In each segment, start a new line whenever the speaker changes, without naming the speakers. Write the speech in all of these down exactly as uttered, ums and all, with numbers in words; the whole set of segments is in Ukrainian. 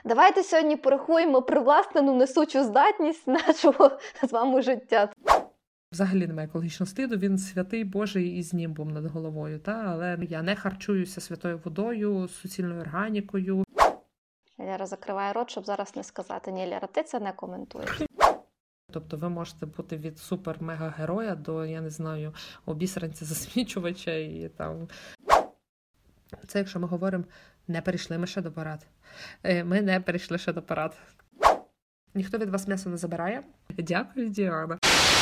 Давайте сьогодні порахуємо привласнену несучу здатність нашого з вами життя.
Взагалі немає екологічного сліду, він святий Божий із німбом над головою, та? Але я не харчуюся святою водою, суцільною органікою.
Лера закриває рот, щоб зараз не сказати. Ні, Лера, ти це не коментуєш.
Тобто ви можете бути від супер-мега-героя до, я не знаю, обісранця-засмічувача і там... Це якщо ми говоримо, не перейшли ми ще до парад. Ми не перейшли ще до парад. Ніхто від вас м'ясо не забирає? Дякую, Діана.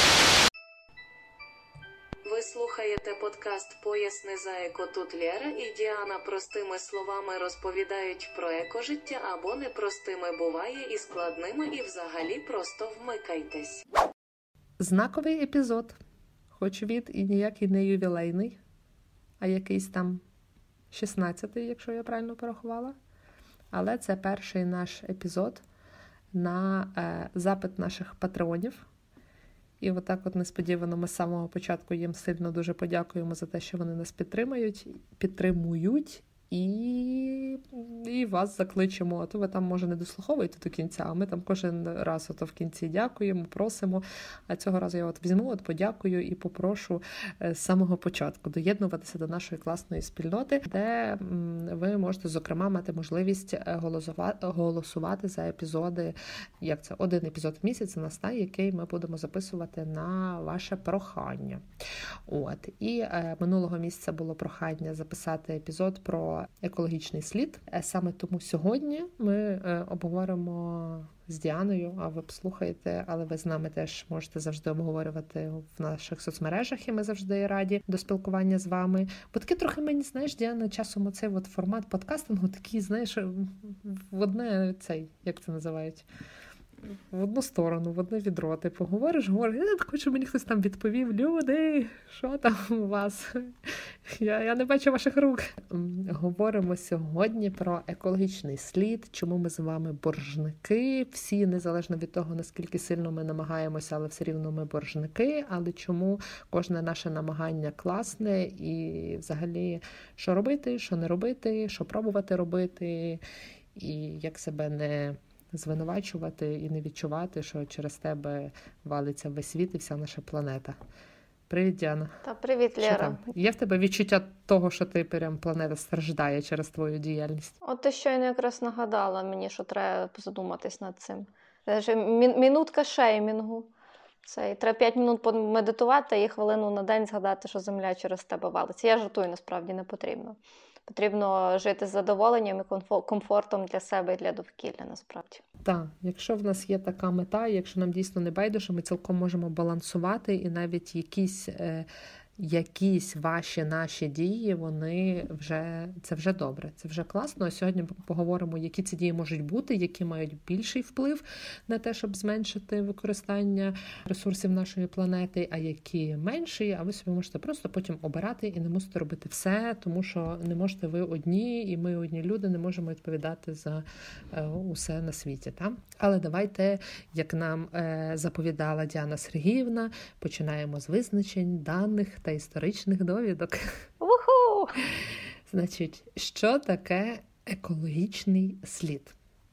Ви слухаєте подкаст «Поясни за еко». Тут Лера і Діана простими словами розповідають про екожиття або непростими буває і складними, і взагалі просто вмикайтесь.
Знаковий епізод. Хоч від і ніякий не ювілейний, а якийсь там шістнадцятий, якщо я правильно порахувала. Але це перший наш епізод на е, запит наших патреонів. І отак от несподівано ми з самого початку їм сильно дуже подякуємо за те, що вони нас підтримують, підтримують і, і вас закличемо. А то ви там, може, не дослуховуєте до кінця, а ми там кожен раз ото в кінці дякуємо, просимо. А цього разу я от візьму, от подякую і попрошу з самого початку доєднуватися до нашої класної спільноти, де ви можете, зокрема, мати можливість голосувати за епізоди, як це, один епізод в місяць у нас, який ми будемо записувати на ваше прохання. От. І е, минулого місяця було прохання записати епізод про екологічний слід. Саме тому сьогодні ми е, обговоримо з Діаною, а ви послухаєте, але ви з нами теж можете завжди обговорювати в наших соцмережах, і ми завжди раді до спілкування з вами. Бо таки трохи мені, знаєш, Діана, часом оцей от формат подкастингу такий, знаєш, в одне цей, як це називають, в одну сторону, в одне відро. Ти поговориш, говориш, я так хочу, мені хтось там відповів, люди, що там у вас? Я, я не бачу ваших рук. Говоримо сьогодні про екологічний слід, чому ми з вами боржники, всі, незалежно від того, наскільки сильно ми намагаємося, але все рівно ми боржники, але чому кожне наше намагання класне і взагалі, що робити, що не робити, що пробувати робити, і як себе не звинувачувати і не відчувати, що через тебе валиться весь світ і вся наша планета. Привіт, Діана.
Та привіт, Лера.
Є в тебе відчуття того, що ти прям планета страждає через твою діяльність?
От ти щойно якраз нагадала мені, що треба задуматись над цим. Це мінутка шеймінгу. Це, треба п'ять минут помедитувати і хвилину на день згадати, що земля через тебе валиться. Я жартую, насправді не потрібно. Потрібно жити з задоволенням і комфортом для себе і для довкілля, насправді.
Так, якщо в нас є така мета, якщо нам дійсно не байдуже, ми цілком можемо балансувати, і навіть якісь, е, якісь ваші наші дії, вони вже, це вже добре, це вже класно. А сьогодні поговоримо, які ці дії можуть бути, які мають більший вплив на те, щоб зменшити використання ресурсів нашої планети, а які менші, а ви собі можете просто потім обирати і не мусите робити все, тому що не можете ви одні, і ми одні люди не можемо відповідати за е, усе на світі. Та? Але давайте, як нам е, заповідала Діана Сергіївна, починаємо з визначень, даних та історичних довідок.
Уху!
Значить, що таке екологічний слід?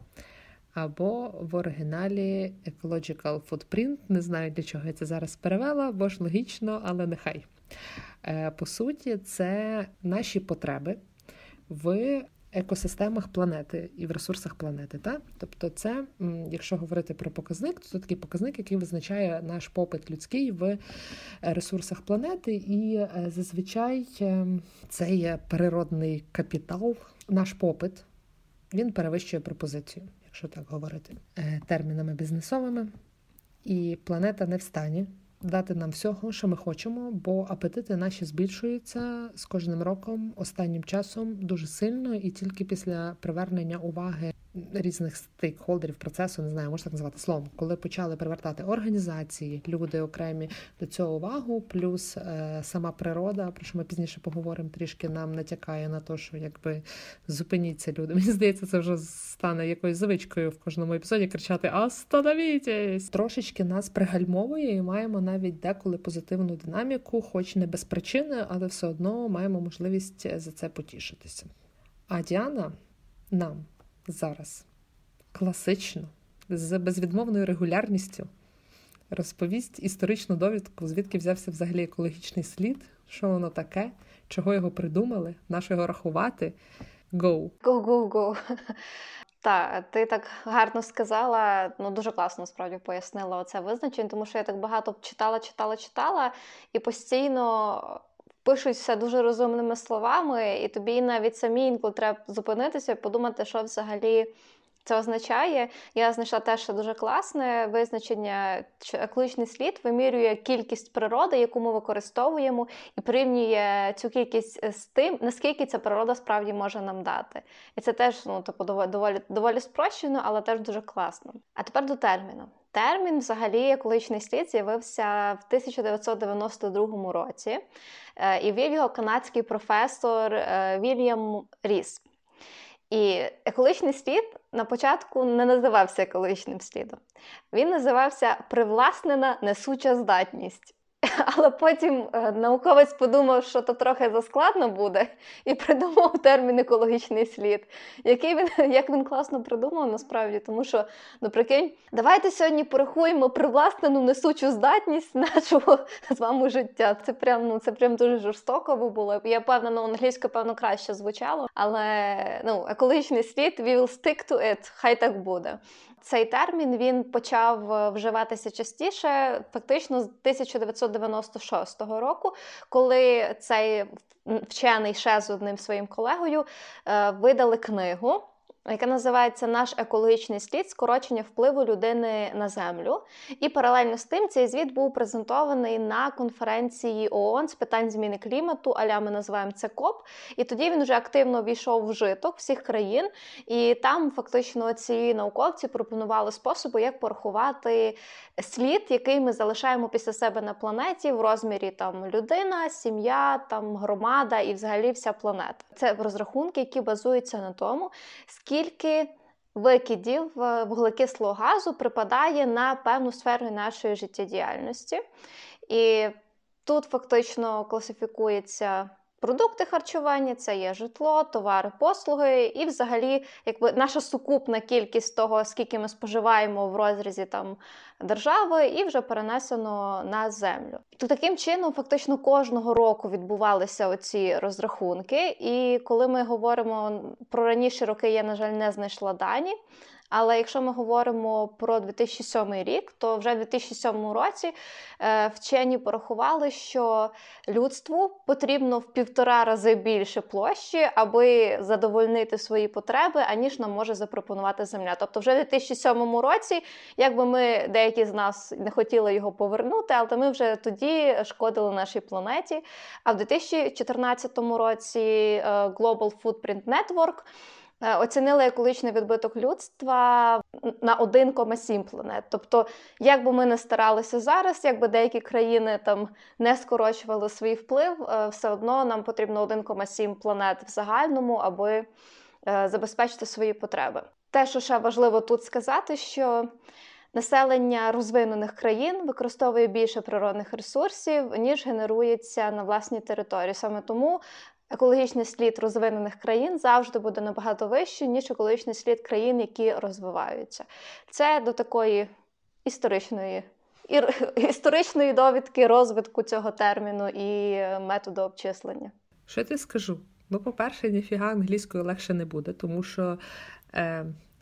Або в оригіналі ecological footprint, не знаю, для чого я це зараз перевела, бо ж логічно, але нехай. По суті, це наші потреби в екосистемах планети і в ресурсах планети. Так? Тобто це, якщо говорити про показник, то це такий показник, який визначає наш попит людський в ресурсах планети, і зазвичай це є природний капітал, наш попит, він перевищує пропозицію, якщо так говорити термінами бізнесовими, і планета не в стані дати нам всього, що ми хочемо, бо апетити наші збільшуються з кожним роком, останнім часом дуже сильно, і тільки після привернення уваги різних стейкхолдерів процесу, не знаю, можна так назвати словом, коли почали привертати організації, люди окремі до цього увагу, плюс е, сама природа, про що ми пізніше поговоримо, трішки нам натякає на те, що якби зупиніться люди. Мені здається, це вже стане якоюсь звичкою в кожному епізоді кричати «Остановітесь!». Трошечки нас пригальмовує і маємо навіть деколи позитивну динаміку, хоч не без причини, але все одно маємо можливість за це потішитися. А Діана нам зараз класично, з безвідмовною регулярністю розповість історичну довідку, звідки взявся взагалі екологічний слід, що воно таке, чого його придумали, на що його рахувати. Go!
Go, go, go. Так, ти так гарно сказала, ну дуже класно справді пояснила оце визначення, тому що я так багато читала, читала, читала, і постійно пишуть все дуже розумними словами, і тобі навіть самі інколи треба зупинитися і подумати, що взагалі це означає. Я знайшла теж ще дуже класне визначення, що екологічний слід вимірює кількість природи, яку ми використовуємо, і порівнює цю кількість з тим, наскільки ця природа справді може нам дати. І це теж, ну, типу, доволі, доволі, доволі спрощено, але теж дуже класно. А тепер до терміну. Термін, взагалі, екологічний слід з'явився в тисяча дев'ятсот дев'яносто другому році, і ввів його канадський професор Вільям Ріс. І екологічний слід на початку не називався екологічним слідом. Він називався «привласнена несуча здатність». Але потім науковець подумав, що то трохи заскладно буде, і придумав термін «екологічний слід», який він, як він класно придумав насправді, тому що, ну прикинь, давайте сьогодні порахуємо привласнену несучу здатність нашого з вами життя. Це прям, ну, це прям дуже жорстоко було. Я певна, ну, англійською, певно, краще звучало, але, ну, екологічний слід, we will stick to it, хай так буде. Цей термін, він почав вживатися частіше, фактично з тисяча дев'ятсот дев'яносто шостого року, коли цей вчений ще з одним своїм колегою видали книгу, яка називається «Наш екологічний слід. Скорочення впливу людини на землю». І паралельно з тим цей звіт був презентований на конференції ООН з питань зміни клімату, а-ля ми називаємо це КОП. І тоді він вже активно війшов в житок всіх країн. І там фактично ці науковці пропонували способи, як порахувати слід, який ми залишаємо після себе на планеті в розмірі там людина, сім'я, там громада і взагалі вся планета. Це розрахунки, які базуються на тому, скільки Скільки викидів вуглекислого газу припадає на певну сферу нашої життєдіяльності. І тут фактично класифікується продукти харчування, це є житло, товари, послуги і взагалі якби наша сукупна кількість того, скільки ми споживаємо в розрізі там держави, і вже перенесено на землю. То таким чином фактично кожного року відбувалися оці розрахунки, і коли ми говоримо про раніші роки, я, на жаль, не знайшла дані, але якщо ми говоримо про дві тисячі сьомий рік, то вже в дві тисячі сьомому році е, вчені порахували, що людству потрібно в півтора рази більше площі, аби задовольнити свої потреби, аніж нам може запропонувати Земля. Тобто вже в дві тисячі сьомому році, якби ми, деякі з нас не хотіли його повернути, але ми вже тоді шкодили нашій планеті. А в дві тисячі чотирнадцятому році е, Global Footprint Network оцінили екологічний відбиток людства на один цілих сім планет. Тобто, як би ми не старалися зараз, як би деякі країни там не скорочували свій вплив, все одно нам потрібно один цілих сім планет в загальному, аби забезпечити свої потреби. Те, що ще важливо тут сказати, що населення розвинених країн використовує більше природних ресурсів, ніж генерується на власній території. Саме тому екологічний слід розвинених країн завжди буде набагато вищий, ніж екологічний слід країн, які розвиваються. Це до такої історичної, історичної довідки розвитку цього терміну і методу обчислення.
Що я тобі скажу? Ну, по-перше, ніфіга англійською легше не буде, тому що е,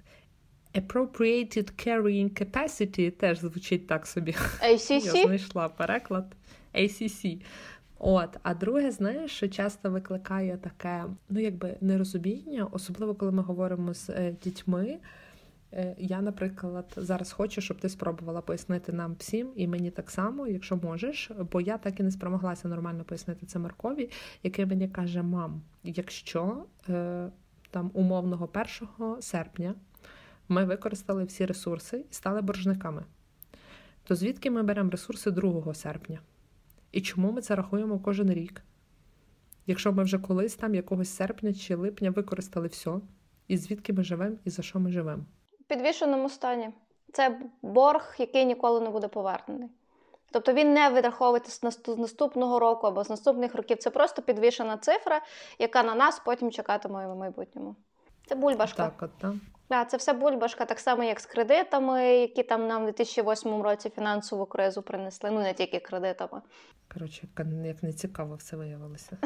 appropriated carrying capacity теж звучить так собі.
ей сі сі?
Я знайшла переклад. ей сі сі. От, а друге, знаєш, що часто викликає таке, ну, якби, нерозуміння, особливо, коли ми говоримо з е, дітьми. Е, я, наприклад, зараз хочу, щоб ти спробувала пояснити нам всім, і мені так само, якщо можеш, бо я так і не спромоглася нормально пояснити це Маркові, який мені каже: мам, якщо е, там умовного першого серпня ми використали всі ресурси і стали боржниками, то звідки ми беремо ресурси другого серпня? І чому ми це рахуємо кожен рік? Якщо ми вже колись там якогось серпня чи липня використали все, і звідки ми живемо, і за що ми живемо?
В підвішеному стані. Це борг, який ніколи не буде повернений. Тобто він не відраховується з наступного року або з наступних років. Це просто підвішена цифра, яка на нас потім чекатиме в майбутньому. Це бульбашка.
Так, от, так.
Да, це все бульбашка, так само, як з кредитами, які там нам в дві тисячі восьмому році фінансову кризу принесли. Ну, не тільки кредитами.
Коротше, як не цікаво все виявилося.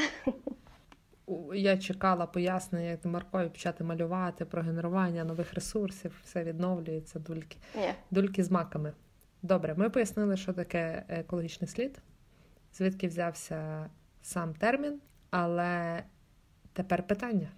Я чекала пояснення, як Маркові почати малювати про генерування нових ресурсів, все відновлюється, дульки.
Ні.
Дульки з маками. Добре, ми пояснили, що таке екологічний слід, звідки взявся сам термін, але тепер питання,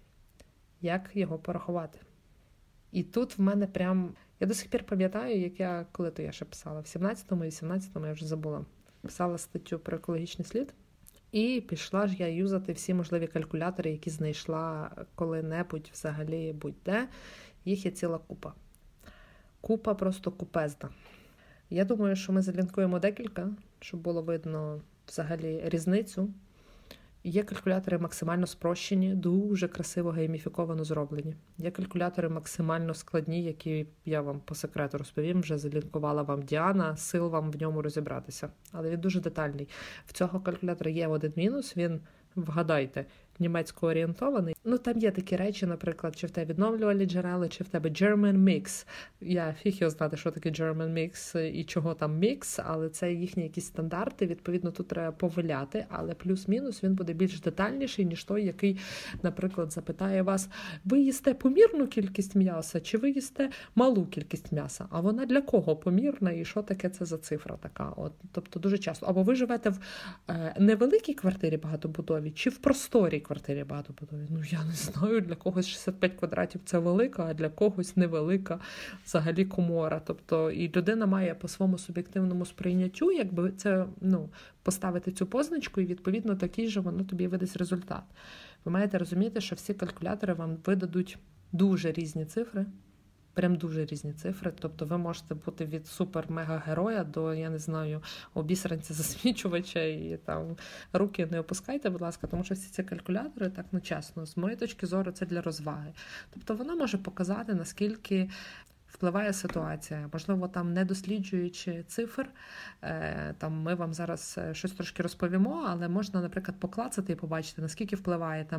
як його порахувати? І тут в мене прям, я до сих пір пам'ятаю, як я, коли то я ще писала, в сімнадцятому і вісімнадцятому, я вже забула, писала статтю про екологічний слід, і пішла ж я юзати всі можливі калькулятори, які знайшла коли-небудь взагалі будь-де. Їх є ціла купа. Купа просто купезна. Я думаю, що ми залінкуємо декілька, щоб було видно взагалі різницю. Є калькулятори максимально спрощені, дуже красиво гейміфіковано зроблені. Є калькулятори максимально складні, які я вам по секрету розповім, вже залінкувала вам Діана, сил вам в ньому розібратися. Але він дуже детальний. В цього калькулятора є один мінус, він, вгадайте, німецько орієнтований. Ну, там є такі речі, наприклад, чи в тебе відновлювальні джерела, чи в тебе German Mix. Я фіг його знати, що таке German Mix і чого там мікс, але це їхні якісь стандарти, відповідно, тут треба повиляти, але плюс-мінус він буде більш детальніший, ніж той, який, наприклад, запитає вас, ви їсте помірну кількість м'яса, чи ви їсте малу кількість м'яса? А вона для кого помірна і що таке це за цифра така? От, тобто дуже часто. Або ви живете в е, невеликій квартирі багатобудовій, чи в просторій квартирі багатобудовій? Ну, я не знаю, для когось шістдесят п'ять квадратів це велика, а для когось невелика взагалі комора. Тобто і людина має по своєму суб'єктивному сприйняттю, якби це, ну, поставити цю позначку, і відповідно такий же воно тобі видасть результат. Ви маєте розуміти, що всі калькулятори вам видадуть дуже різні цифри, прям дуже різні цифри. Тобто ви можете бути від супер-мега-героя до, я не знаю, обісранця-засмічувача, і там руки не опускайте, будь ласка, тому що всі ці калькулятори, так, ну чесно, з моєї точки зору, це для розваги. Тобто воно може показати, наскільки впливає ситуація. Можливо, там не досліджуючи цифр, там ми вам зараз щось трошки розповімо, але можна, наприклад, поклацати і побачити, наскільки впливає там,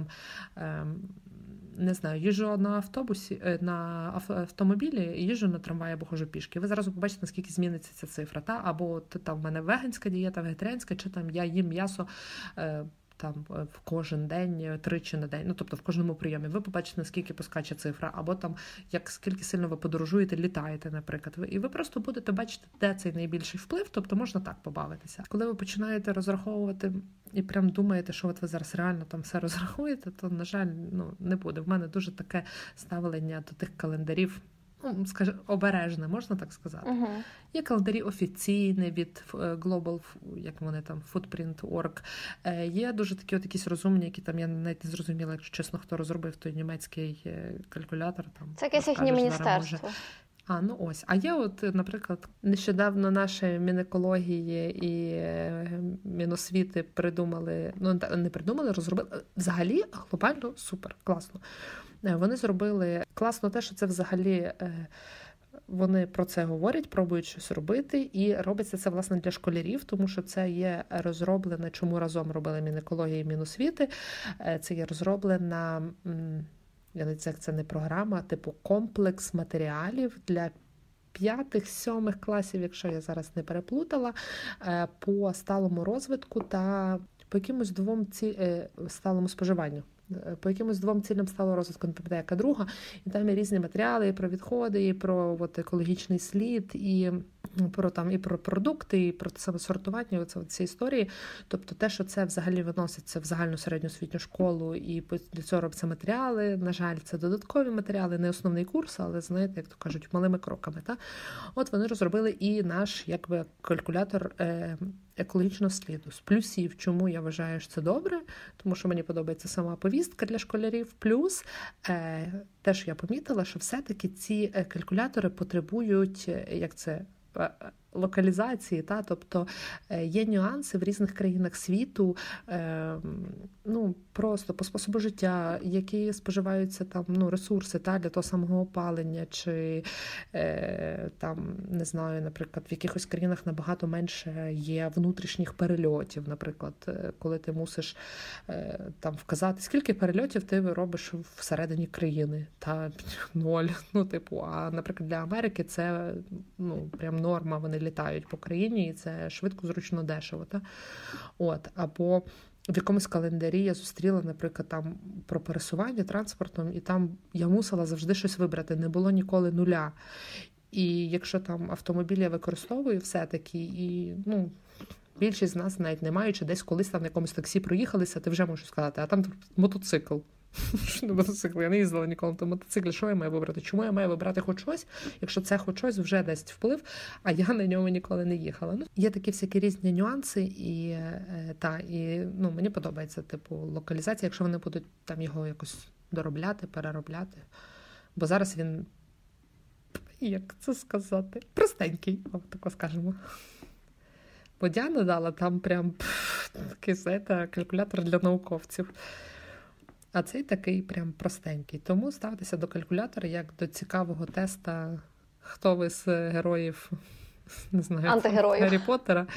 не знаю, їжджу на автобусі, на автомобілі, їжджу на трамваї або ходжу пішки. Ви зараз побачите, наскільки зміниться ця цифра. Та? Або там в мене веганська дієта, вегетаріанська, чи там я їм м'ясо там в кожен день, тричі на день, ну, тобто в кожному прийомі. Ви побачите, наскільки поскаче цифра, або там, як скільки сильно ви подорожуєте, літаєте, наприклад. І ви просто будете бачити, де цей найбільший вплив, тобто можна так побавитися. Коли ви починаєте розраховувати і прям думаєте, що от ви зараз реально там все розрахуєте, то, на жаль, ну, не буде. В мене дуже таке ставлення до тих календарів, ну, скажу, обережне, можна так сказати.
Угу.
Є календарі офіційні від Global, як вони там, Footprint точка орг. Є дуже такі от якісь розумні, які там, я навіть не зрозуміла, якщо чесно, хто розробив той німецький калькулятор. Там,
це якесь їхнє міністерство.
Може... А, ну ось. А є от, наприклад, нещодавно наші Мінекології і Міносвіти придумали, ну не придумали, розробили, взагалі глобально супер, класно. Вони зробили класно те, що це взагалі вони про це говорять, пробують щось робити, і робиться це, власне, для школярів, тому що це є розроблене, чому разом робили Мінекологія і Міносвіти, це є розроблена, я не знаю, це не програма, типу комплекс матеріалів для п'ятих, сьомих класів, якщо я зараз не переплутала, по сталому розвитку та по якимось двом ці сталому споживанню. По якимось двом цільним стало розвитку, не пам'ятаю, яка друга, і там є різні матеріали, і про відходи, і про от, екологічний слід, і про, там, і про продукти, і про саме сортування, оце, ці історії. Тобто те, що це взагалі виноситься в загальну середню освітню школу, і для цього робляться матеріали, на жаль, це додаткові матеріали, не основний курс, але, знаєте, як то кажуть, малими кроками. Та? От вони розробили і наш, якби, калькулятор е- екологічного сліду. З плюсів, чому я вважаю, що це добре, тому що мені подобається сама повістка для школярів. Плюс е, те, що я помітила, що все-таки ці калькулятори потребують, як це, локалізації, та, тобто є нюанси в різних країнах світу, е, ну, просто по способу життя, які споживаються там, ну, ресурси, та, для того самого опалення, чи е, там, не знаю, наприклад, в якихось країнах набагато менше є внутрішніх перельотів, наприклад, коли ти мусиш е, там вказати, скільки перельотів ти робиш всередині країни, та ноль, ну, типу, а, наприклад, для Америки це, ну, прям норма, вони літають по країні, і це швидко, зручно, дешево, та? От, або в якомусь календарі я зустріла, наприклад, там про пересування транспортом, і там я мусила завжди щось вибрати, не було ніколи нуля. І якщо там автомобіль я використовую все-таки, і, ну, більшість з нас навіть не маючи, десь колись там на якомусь таксі проїхалися, ти вже можеш сказати, а там мотоцикл. Що не мотоцикл? Я не їздила ніколи на мотоциклі. Що я маю вибрати? Чому я маю вибрати хоч щось, якщо це хоч щось вже дасть вплив, а я на ньому ніколи не їхала. Ну, є такі всякі різні нюанси, і, е, та, і ну, мені подобається типу локалізація, якщо вони будуть там його якось доробляти, переробляти. Бо зараз він, як це сказати, простенький, так скажемо. Бо Діана дала там прям пф, такий, знаєте, калькулятор для науковців. А цей такий прям простенький. Тому ставтеся до калькулятора як до цікавого теста, хто ви з героїв, не знаю,
антигероїв
Гаррі Поттера,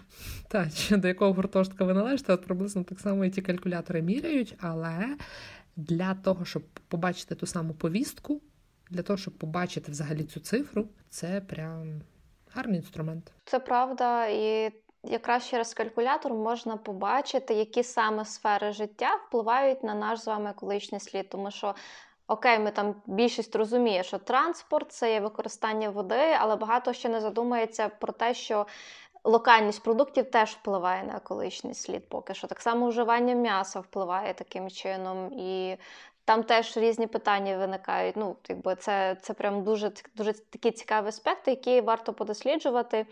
та, чи до якого гуртожитка ви належите, от приблизно так само і ті калькулятори міряють, але для того, щоб побачити ту саму повістку, для того, щоб побачити взагалі цю цифру, це прям гарний інструмент.
Це правда, і якраз через калькулятор можна побачити, які саме сфери життя впливають на наш з вами екологічний слід. Тому що, окей, ми там більшість розуміє, що транспорт – це є використання води, але багато ще не задумується про те, що локальність продуктів теж впливає на екологічний слід поки що. Так само вживання м'яса впливає таким чином, і там теж різні питання виникають. Ну, якби це, це прям дуже, дуже такі цікаві аспекти, які варто подосліджувати.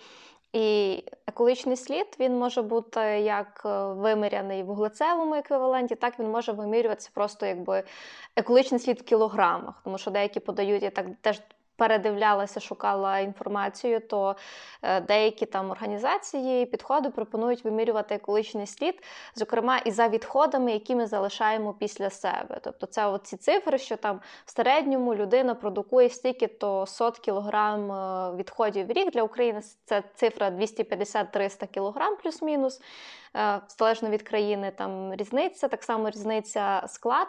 І екологічний слід, він може бути як виміряний в вуглецевому еквіваленті, так він може вимірюватися просто якби екологічний слід в кілограмах. Тому що деякі подають, я так теж передивлялася, шукала інформацію, то деякі там організації, підходи пропонують вимірювати екологічний слід, зокрема і за відходами, які ми залишаємо після себе. Тобто це оці цифри, що там в середньому людина продукує стільки-то сот кілограм відходів в рік. Для України це цифра двісті п'ятдесят - триста кілограм плюс-мінус. Залежно від країни там різниця, так само різниця склад.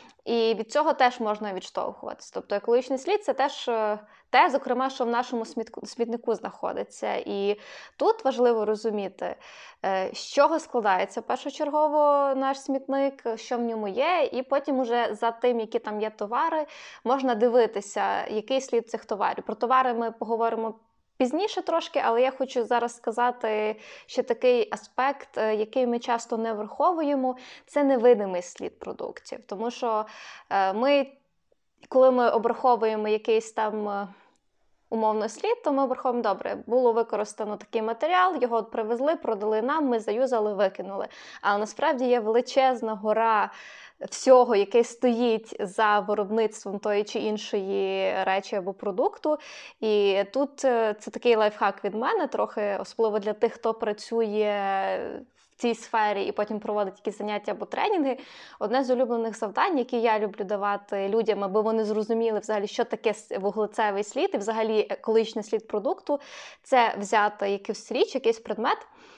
І від цього теж можна відштовхуватися. Тобто екологічний слід – це теж те, зокрема, що в нашому смітнику знаходиться. І тут важливо розуміти, з чого складається першочергово наш смітник, що в ньому є, і потім уже за тим, які там є товари, можна дивитися, який слід цих товарів. Про товари ми поговоримо пізніше трошки, але я хочу зараз сказати ще такий аспект, який ми часто не враховуємо, це невидимий слід продуктів. Тому що ми, коли ми обраховуємо якийсь там умовно слід, то ми обраховуємо, добре, було використано такий матеріал, його привезли, продали нам, ми заюзали, викинули. Але насправді є величезна гора всього, яке стоїть за виробництвом тої чи іншої речі або продукту. І тут це такий лайфхак від мене, трохи, особливо для тих, хто працює в цій сфері і потім проводить якісь заняття або тренінги. Одне з улюблених завдань, які я люблю давати людям, аби вони зрозуміли взагалі, що таке вуглецевий слід і взагалі екологічний слід продукту, це взяти якусь річ, якийсь предмет,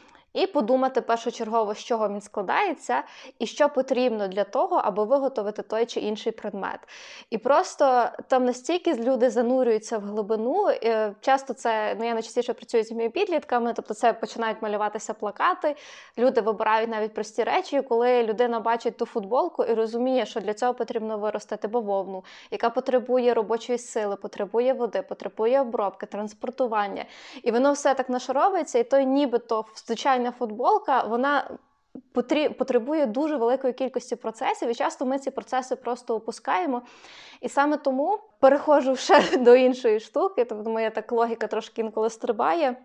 і подумати першочергово, з чого він складається, і що потрібно для того, аби виготовити той чи інший предмет. І просто там настільки люди занурюються в глибину, часто це, ну я найчастіше працюю з моїми підлітками, тобто це починають малюватися плакати, люди вибирають навіть прості речі, коли людина бачить ту футболку і розуміє, що для цього потрібно виростити бавовну, яка потребує робочої сили, потребує води, потребує обробки, транспортування. І воно все так нашаровується, і той нібито звичайно футболка, вона потребує дуже великої кількості процесів, і часто ми ці процеси просто опускаємо. І саме тому переходжу ще до іншої штуки, тобто моя так логіка трошки інколи стрибає.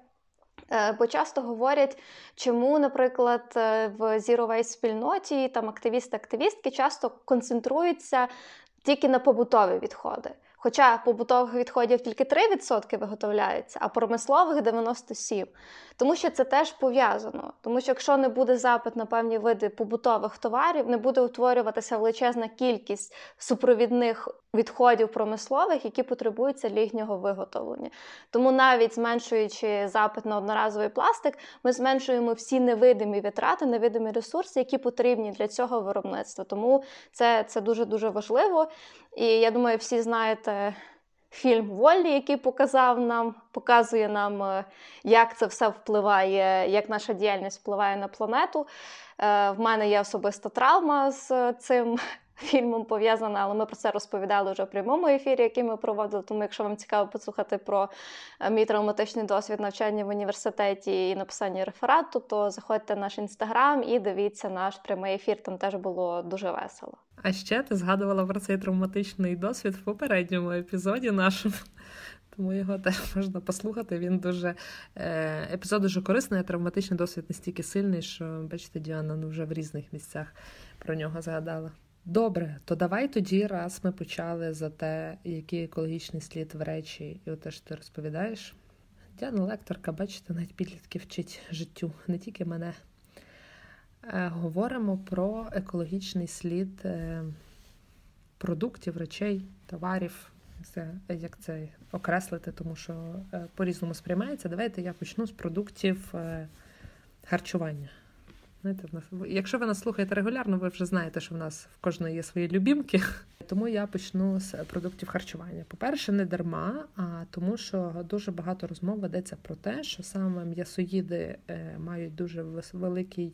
Бо часто говорять, чому, наприклад, в Zero Waste спільноті там активісти-активістки часто концентруються тільки на побутові відходи. Хоча побутових відходів тільки три відсотки виготовляється, а промислових дев'яносто сім відсотків. Тому що це теж пов'язано. Тому що якщо не буде запит на певні види побутових товарів, не буде утворюватися величезна кількість супровідних відходів промислових, які потребуються для їхнього виготовлення. Тому навіть зменшуючи запит на одноразовий пластик, ми зменшуємо всі невидимі витрати, невидимі ресурси, які потрібні для цього виробництва. Тому це, це дуже-дуже важливо. І я думаю, всі знаєте фільм «Воллі», який показав нам, показує нам, як це все впливає, як наша діяльність впливає на планету. В мене є особиста травма з цим фільмом пов'язана, але ми про це розповідали вже в прямому ефірі, який ми проводили. Тому якщо вам цікаво послухати про мій травматичний досвід навчання в університеті і написання реферату, то заходьте в наш інстаграм і дивіться наш прямий ефір, там теж було дуже весело.
А ще ти згадувала про цей травматичний досвід в попередньому епізоді нашому. Тому його теж можна послухати. Він дуже епізод дуже корисний, а травматичний досвід настільки сильний, що, бачите, Діана ну, вже в різних місцях про нього згадала. Добре, то давай тоді, раз ми почали за те, який екологічний слід в речі, і те, що ти розповідаєш. Діана лекторка, бачите, навіть підлітки вчить життю, не тільки мене. Говоримо про екологічний слід продуктів, речей, товарів. Це, як це окреслити, тому що по-різному сприймається. Давайте я почну з продуктів харчування. Знаєте, в нас, якщо ви нас слухаєте регулярно, ви вже знаєте, що в нас в кожної є свої любімки. Тому я почну з продуктів харчування. По-перше, не дарма, а тому що дуже багато розмов ведеться про те, що саме м'ясоїди мають дуже великий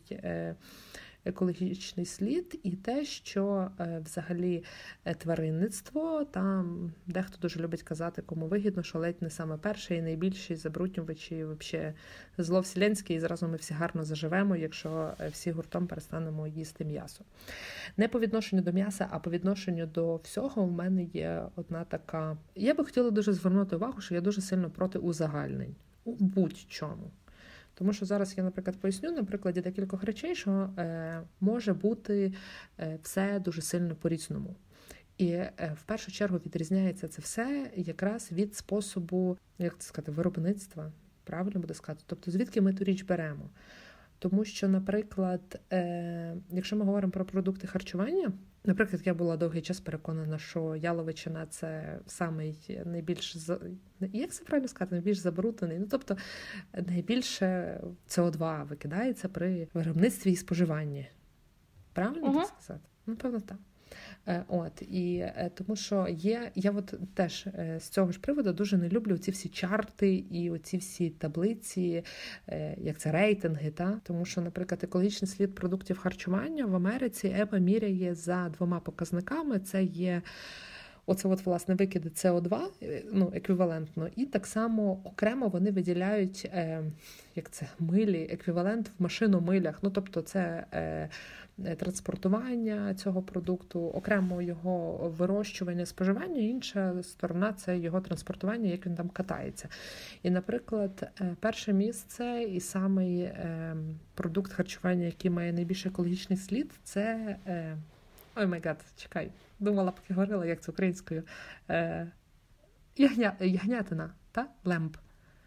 екологічний слід, і те, що е, взагалі тваринництво, там дехто дуже любить казати, кому вигідно, що ледь не саме перший і найбільший забруднювач і взагалі зло вселенське, і зразу ми всі гарно заживемо, якщо всі гуртом перестанемо їсти м'ясо. Не по відношенню до м'яса, а по відношенню до всього в мене є одна така... Я би хотіла дуже звернути увагу, що я дуже сильно проти узагальнень. У будь-чому. Тому що зараз я, наприклад, поясню на прикладі декількох речей, що е, може бути е, все дуже сильно по-різному. І е, в першу чергу відрізняється це все якраз від способу, як це сказати, виробництва, правильно буде сказати, тобто звідки ми ту річ беремо. Тому що, наприклад, е, якщо ми говоримо про продукти харчування, наприклад, я була довгий час переконана, що яловичина – це самий найбільш, як це правильно сказати, найбільш забруднений, ну, тобто найбільше С О два викидається при виробництві і споживанні. Правильно
угу.
так сказати? Напевно, так. От, і тому що є, я от теж з цього ж приводу дуже не люблю ці всі чарти і оці всі таблиці, як це рейтинги, та? Тому що, наприклад, екологічний слід продуктів харчування в Америці ЕПА міряє за двома показниками, це є оце от, власне, викиди С О два, ну, еквівалентно, і так само окремо вони виділяють, е, як це, милі, еквівалент в машиномилях, ну, тобто це е, транспортування цього продукту, окремо його вирощування, споживання, інша сторона – це його транспортування, як він там катається. І, наприклад, перше місце і самий е, продукт харчування, який має найбільший екологічний слід, це, е, ой май гад, чекай, думала, поки говорила, як це українською, е, ягня, ягнятина, та? Лемб.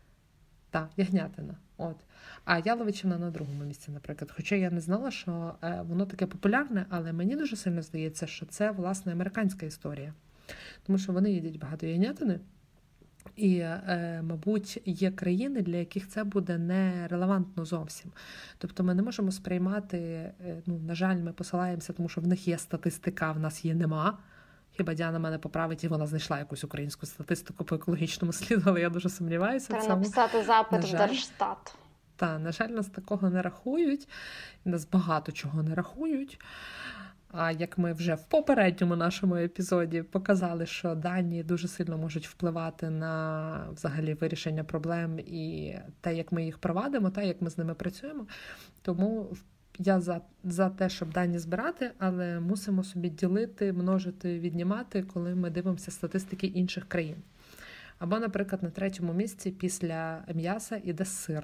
Так, ягнятина. От. А яловичина на другому місці, наприклад. Хоча я не знала, що е, воно таке популярне, але мені дуже сильно здається, що це, власне, американська історія. Тому що вони їдять багато ягнятини, і, е, мабуть, є країни, для яких це буде нерелевантно зовсім. Тобто ми не можемо сприймати, е, ну, на жаль, ми посилаємося, тому що в них є статистика, а в нас її нема. Хіба Діана мене поправить, і вона знайшла якусь українську статистику по екологічному сліду, але я дуже сумніваюся в цьому.
Треба написати запит в Держстат.
Так, на жаль, нас такого не рахують, нас багато чого не рахують. А як ми вже в попередньому нашому епізоді показали, що дані дуже сильно можуть впливати на взагалі вирішення проблем і те, як ми їх провадимо, те, як ми з ними працюємо. Тому я за, за те, щоб дані збирати, але мусимо собі ділити, множити, віднімати, коли ми дивимося статистики інших країн. Або, наприклад, на третьому місці після м'яса іде сир.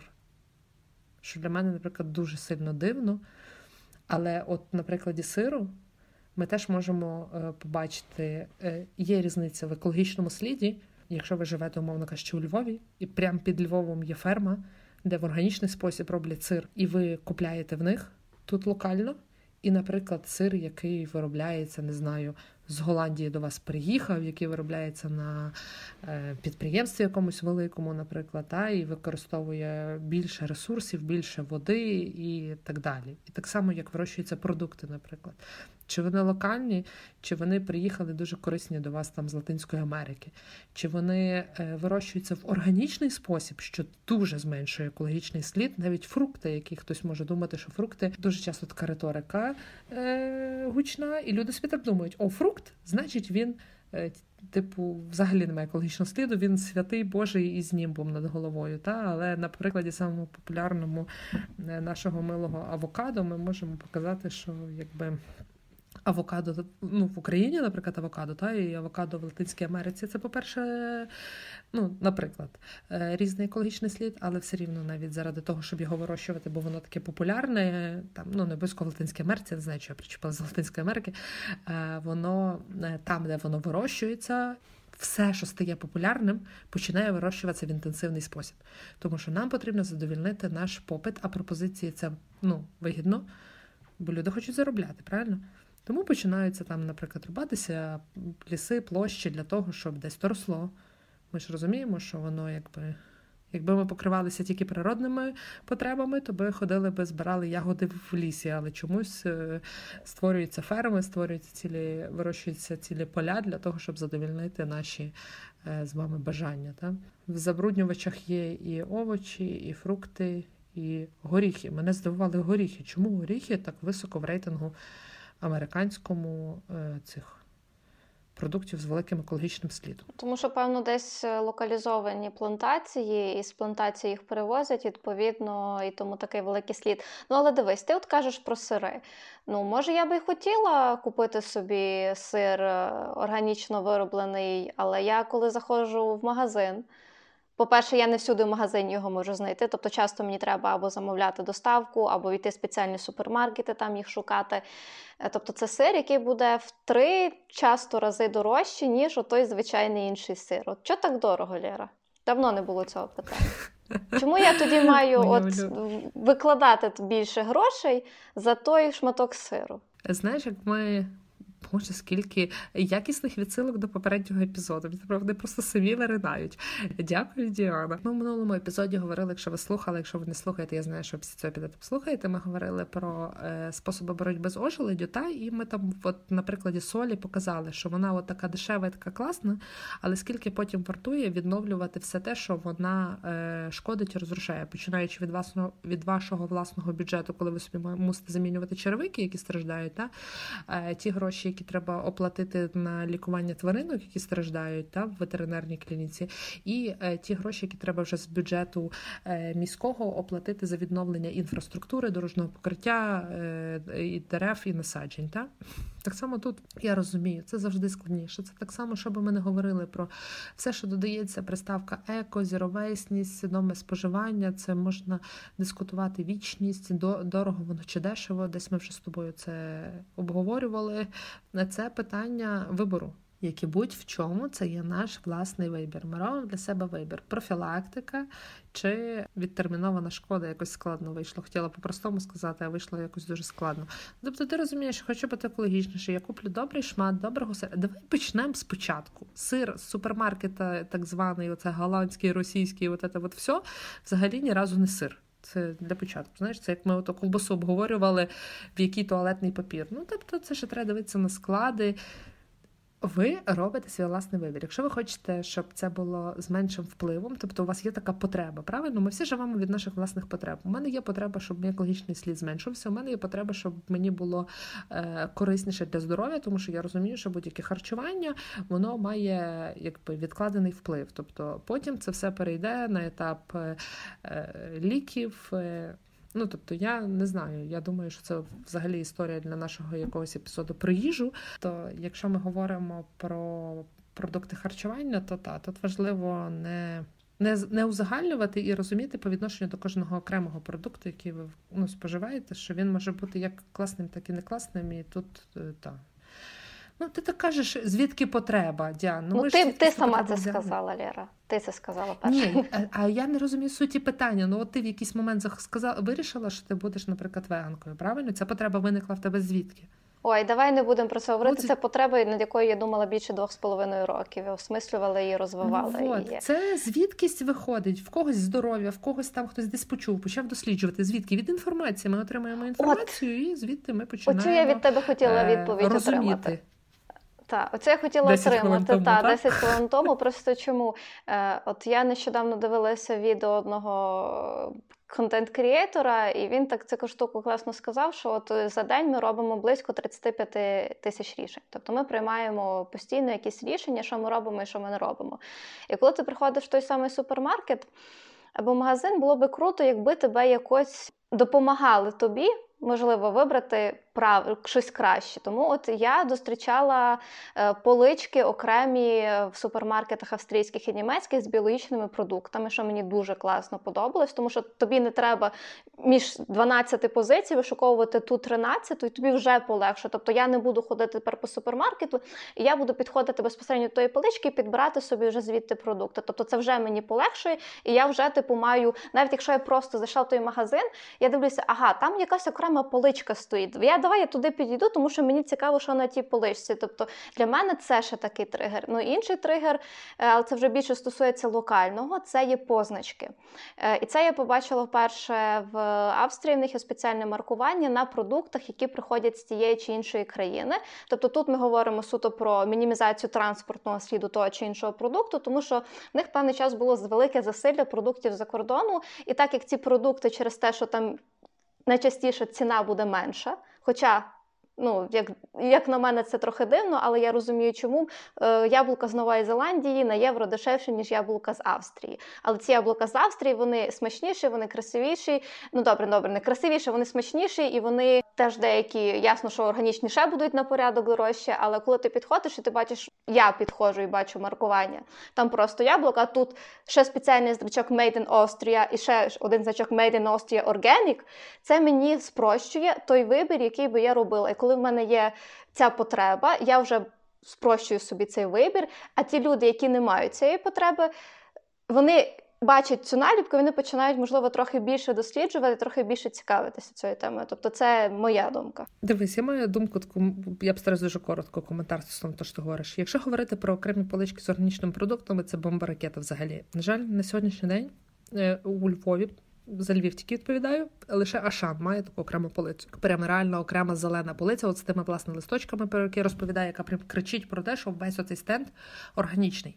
Що для мене, наприклад, дуже сильно дивно. Але от на прикладі сиру ми теж можемо побачити, є різниця в екологічному сліді. Якщо ви живете, умовно кажучи, у Львові, і прямо під Львовом є ферма, де в органічний спосіб роблять сир, і ви купляєте в них тут локально, і, наприклад, сир, який виробляється, не знаю, з Голландії до вас приїхав, який виробляється на підприємстві якомусь великому, наприклад, та, і використовує більше ресурсів, більше води і так далі. І так само, як вирощуються продукти, наприклад. Чи вони локальні, чи вони приїхали дуже корисні до вас там з Латинської Америки, чи вони вирощуються в органічний спосіб, що дуже зменшує екологічний слід, навіть фрукти, які хтось може думати, що фрукти, дуже часто така риторика е- гучна, і люди собі так думають, о, фрукт, значить він, е- типу, взагалі немає екологічного сліду, він святий Божий із німбом над головою, та? Але на прикладі самому популярному нашого милого авокадо ми можемо показати, що якби авокадо, ну, в Україні, наприклад, авокадо, та, і авокадо в Латинській Америці, це, по-перше, ну, наприклад, різний екологічний слід, але все рівно навіть заради того, щоб його вирощувати, бо воно таке популярне, там, ну, не обов'язково в Латинській Америці, не знаю, що я причепила з Латинської Америки, воно, там, де воно вирощується, все, що стає популярним, починає вирощуватися в інтенсивний спосіб. Тому що нам потрібно задовольнити наш попит, а пропозиції це, ну, вигідно, бо люди хочуть заробляти, правильно? Тому починаються там, наприклад, рубатися ліси, площі для того, щоб десь то росло. Ми ж розуміємо, що воно якби... Якби ми покривалися тільки природними потребами, то би ходили би, збирали ягоди в лісі, але чомусь створюються ферми, створюються цілі, вирощуються цілі поля для того, щоб задовольнити наші з вами бажання. Так? В забруднювачах є і овочі, і фрукти, і горіхи. Мене здивували горіхи. Чому горіхи так високо в рейтингу американському цих продуктів з великим екологічним слідом?
Тому що, певно, десь локалізовані плантації, і з плантації їх перевозять, відповідно, і тому такий великий слід. Ну, але дивись, ти от кажеш про сири. Ну, може, я би й хотіла купити собі сир органічно вироблений, але я, коли заходжу в магазин, по-перше, я не всюди в магазині його можу знайти, тобто часто мені треба або замовляти доставку, або йти в спеціальні супермаркети, там їх шукати. Тобто це сир, який буде в три часто рази дорожчий, ніж отой звичайний інший сир. От чого так дорого, Лєра? Давно не було цього питання. Чому я тоді маю от викладати більше грошей за той шматок сиру?
Знаєш, як ми... Боже, скільки якісних відсилок до попереднього епізоду. Вони просто самі виринають. Дякую, Діана. Ми в минулому епізоді говорили, якщо ви слухали, якщо ви не слухаєте, я знаю, що після цього підете послухаєте, ми говорили про е, способи боротьби з ожеледю, та, і ми там от, на прикладі солі показали, що вона от така дешева і така класна, але скільки потім вартує відновлювати все те, що вона е, шкодить і розрушає, починаючи від, власного, від вашого власного бюджету, коли ви собі мусите замінювати черевики, які страждають, та, е, ті гроші, які треба оплатити на лікування тваринок, які страждають, та, в ветеринарній клініці, і е, ті гроші, які треба вже з бюджету е, міського оплатити за відновлення інфраструктури, дорожнього покриття, е, і дерев, і насаджень. Та? Так само тут, я розумію, це завжди складніше. Це так само, щоб ми не говорили про все, що додається, приставка еко, зіровесність, свідоме споживання, це можна дискутувати вічність, дорого воно чи дешево, десь ми вже з тобою це обговорювали. Це питання вибору. Як і будь-в чому, це є наш власний вибір. Ми робимо для себе вибір. Профілактика чи відтермінована шкода. Якось складно вийшло. Хотіла по-простому сказати, а вийшло якось дуже складно. Тобто ти розумієш, що хочу бути екологічніше, я куплю добрий шмат, доброго сира. Давай почнемо спочатку. Сир з супермаркета, так званий, оце голландський, російський, от це от все, взагалі ні разу не сир. Це для початку. Знаєш, це як ми ото ковбасу обговорювали, в який туалетний папір. Ну, тобто це ще треба дивитися на склади. Ви робите свій власний вибір. Якщо ви хочете, щоб це було з меншим впливом, тобто у вас є така потреба, правильно? Ми всі живемо від наших власних потреб. У мене є потреба, щоб мій екологічний слід зменшився. У мене є потреба, щоб мені було е, корисніше для здоров'я, тому що я розумію, що будь-яке харчування, воно має якби відкладений вплив. Тобто потім це все перейде на етап е, е, ліків, е, Ну, тобто, я не знаю, я думаю, що це взагалі історія для нашого якогось епізоду про їжу. То якщо ми говоримо про продукти харчування, то та, тут важливо не, не, не узагальнювати і розуміти по відношенню до кожного окремого продукту, який ви ну, споживаєте, що він може бути як класним, так і не класним, і тут, та, Ну, ти так кажеш, звідки потреба, Діан?
Ну,
ми
ти,
ж
ти сама
потребу
це
взяли.
сказала, Лєра. Ти це сказала перше.
Ні, а, а я не розумію суті питання. Ну, от ти в якийсь момент сказала, вирішила, що ти будеш, наприклад, веганкою, правильно? Ця потреба виникла в тебе звідки?
Ой, давай не будемо про це говорити.
Ну, це...
це потреба, над якою я думала більше двох з половиною років. Осмислювала її, розвивала
ну,
її.
Це звідкись виходить? В когось здоров'я, в когось там хтось десь почув, почав досліджувати. Звідки? Від інформації. Ми отримаємо інформацію, от. І звідти ми починаємо
Оцю я від тебе хотіла відповідь
е-
отримати. Так, оце я хотіла отримати.
Тому,
та,
так,
десять хвилин тому. Просто чому? Е, от я нещодавно дивилася відео одного контент-крієтора, і він так таку штуку класно сказав, що от за день ми робимо близько тридцять п'ять тисяч рішень. Тобто ми приймаємо постійно якісь рішення, що ми робимо і що ми не робимо. І коли ти приходиш в той самий супермаркет або магазин, було би круто, якби тебе якось допомагали тобі, можливо, вибрати прав... щось краще. Тому от я зустрічала е, полички окремі в супермаркетах австрійських і німецьких з біологічними продуктами, що мені дуже класно подобалось, тому що тобі не треба між дванадцяти позицій вишуковувати ту тринадцяту, і тобі вже полегше. Тобто я не буду ходити тепер по супермаркету, і я буду підходити безпосередньо до тої полички і підбирати собі вже звідти продукти. Тобто це вже мені полегшує, і я вже типу маю, навіть якщо я просто зайшла в той магазин, я дивлюся, ага, там якась окрема поличка стоїть. Я давай я туди підійду, тому що мені цікаво, що на тій поличці. Тобто для мене це ще такий тригер. Ну, інший тригер, але це вже більше стосується локального, це є позначки. І це я побачила вперше в Австрії, в них є спеціальне маркування на продуктах, які приходять з тієї чи іншої країни. Тобто тут ми говоримо суто про мінімізацію транспортного сліду того чи іншого продукту, тому що в них певний час було велике засилля продуктів за кордону, і так як ці продукти через те, що там найчастіше ціна буде менша, хоча, ну, як, як на мене, це трохи дивно, але я розумію, чому е, яблука з Нової Зеландії на євро дешевші, ніж яблука з Австрії. Але ці яблука з Австрії, вони смачніші, вони красивіші, ну, добре, добре, не красивіші, вони смачніші, і вони теж деякі, ясно, що органічні ще будуть на порядок дорожче, але коли ти підходиш і ти бачиш, я підходжу і бачу маркування, там просто яблука, а тут ще спеціальний значок Made in Austria і ще один значок Made in Austria Organic, це мені спрощує той вибір, який би я робила. І коли в мене є ця потреба, я вже спрощую собі цей вибір, а ті люди, які не мають цієї потреби, вони бачать цю наліпку, вони починають, можливо, трохи більше досліджувати, трохи більше цікавитися цією темою. Тобто це моя думка.
Дивись, я маю думку, я б стараюсь дуже коротко коментар стосовно того, що ти говориш. Якщо говорити про окремі полички з органічними продуктами, це бомба-ракета взагалі. На жаль, на сьогоднішній день у Львові, за Львів тільки відповідаю, лише Ашан має таку окрему полицю. Прямо реально окрема зелена полиця, от з тими, власне, листочками, про які розповідає, яка прям кричить про те, що весь оцей стенд органічний.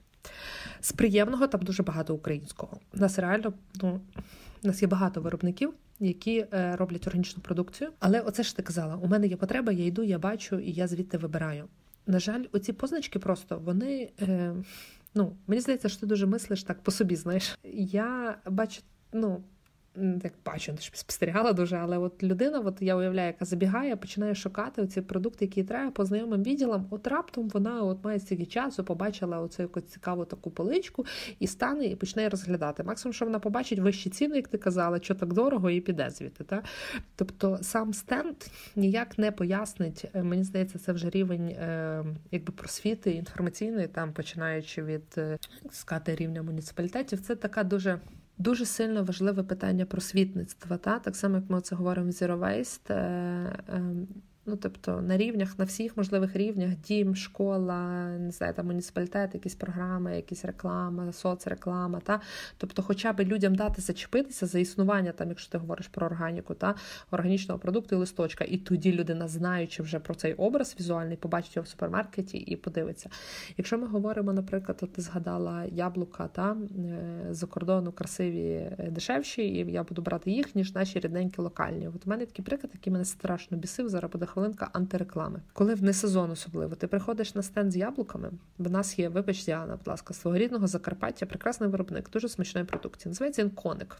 З приємного там дуже багато українського. У нас реально, ну, у нас є багато виробників, які е, роблять органічну продукцію. Але оце ж ти казала, у мене є потреба, я йду, я бачу, і я звідти вибираю. На жаль, оці позначки просто, вони, е, ну, мені здається, що ти дуже мислиш так по собі, знаєш. Я бачу, ну, як бачу, не спостерігала дуже, але от людина, от я уявляю, яка забігає, починає шукати оці продукти, які треба по знайомим відділам, от раптом вона от має стільки часу, побачила оцю якусь цікаву таку поличку і стане і почне розглядати. Максимум, що вона побачить вищі ціни, як ти казала, що так дорого, і піде звідти. Та? Тобто сам стенд ніяк не пояснить, мені здається, це вже рівень е, якби просвіти інформаційної, там починаючи від сказати, рівня муніципалітетів, це така дуже Дуже сильно важливе питання просвітництва, та? Так само, як ми це говоримо в Zero Waste, е, е, ну, тобто на рівнях, на всіх можливих рівнях, дім, школа, не знаю, там муніципалітет, якісь програми, якісь реклама, соцреклама, та? Тобто хоча б людям дати зачепитися за існування, там, якщо ти говориш про органіку, та? Органічного продукту і листочка, і тоді людина, знаючи вже про цей образ візуальний, побачить його в супермаркеті і подивиться. Якщо ми говоримо, наприклад, от ти згадала яблука, та? З-за кордону красиві, дешевші, і я буду брати їх, ніж наші рідненькі локальні. От у мене такий приклад, який мене страшно бісив, зараз буде хвилинка антиреклами. Коли в несезон особливо, ти приходиш на стенд з яблуками, в нас є, вибач, Діана, будь ласка, з свого рідного Закарпаття, прекрасний виробник, дуже смачної продукції. Називається він Коник.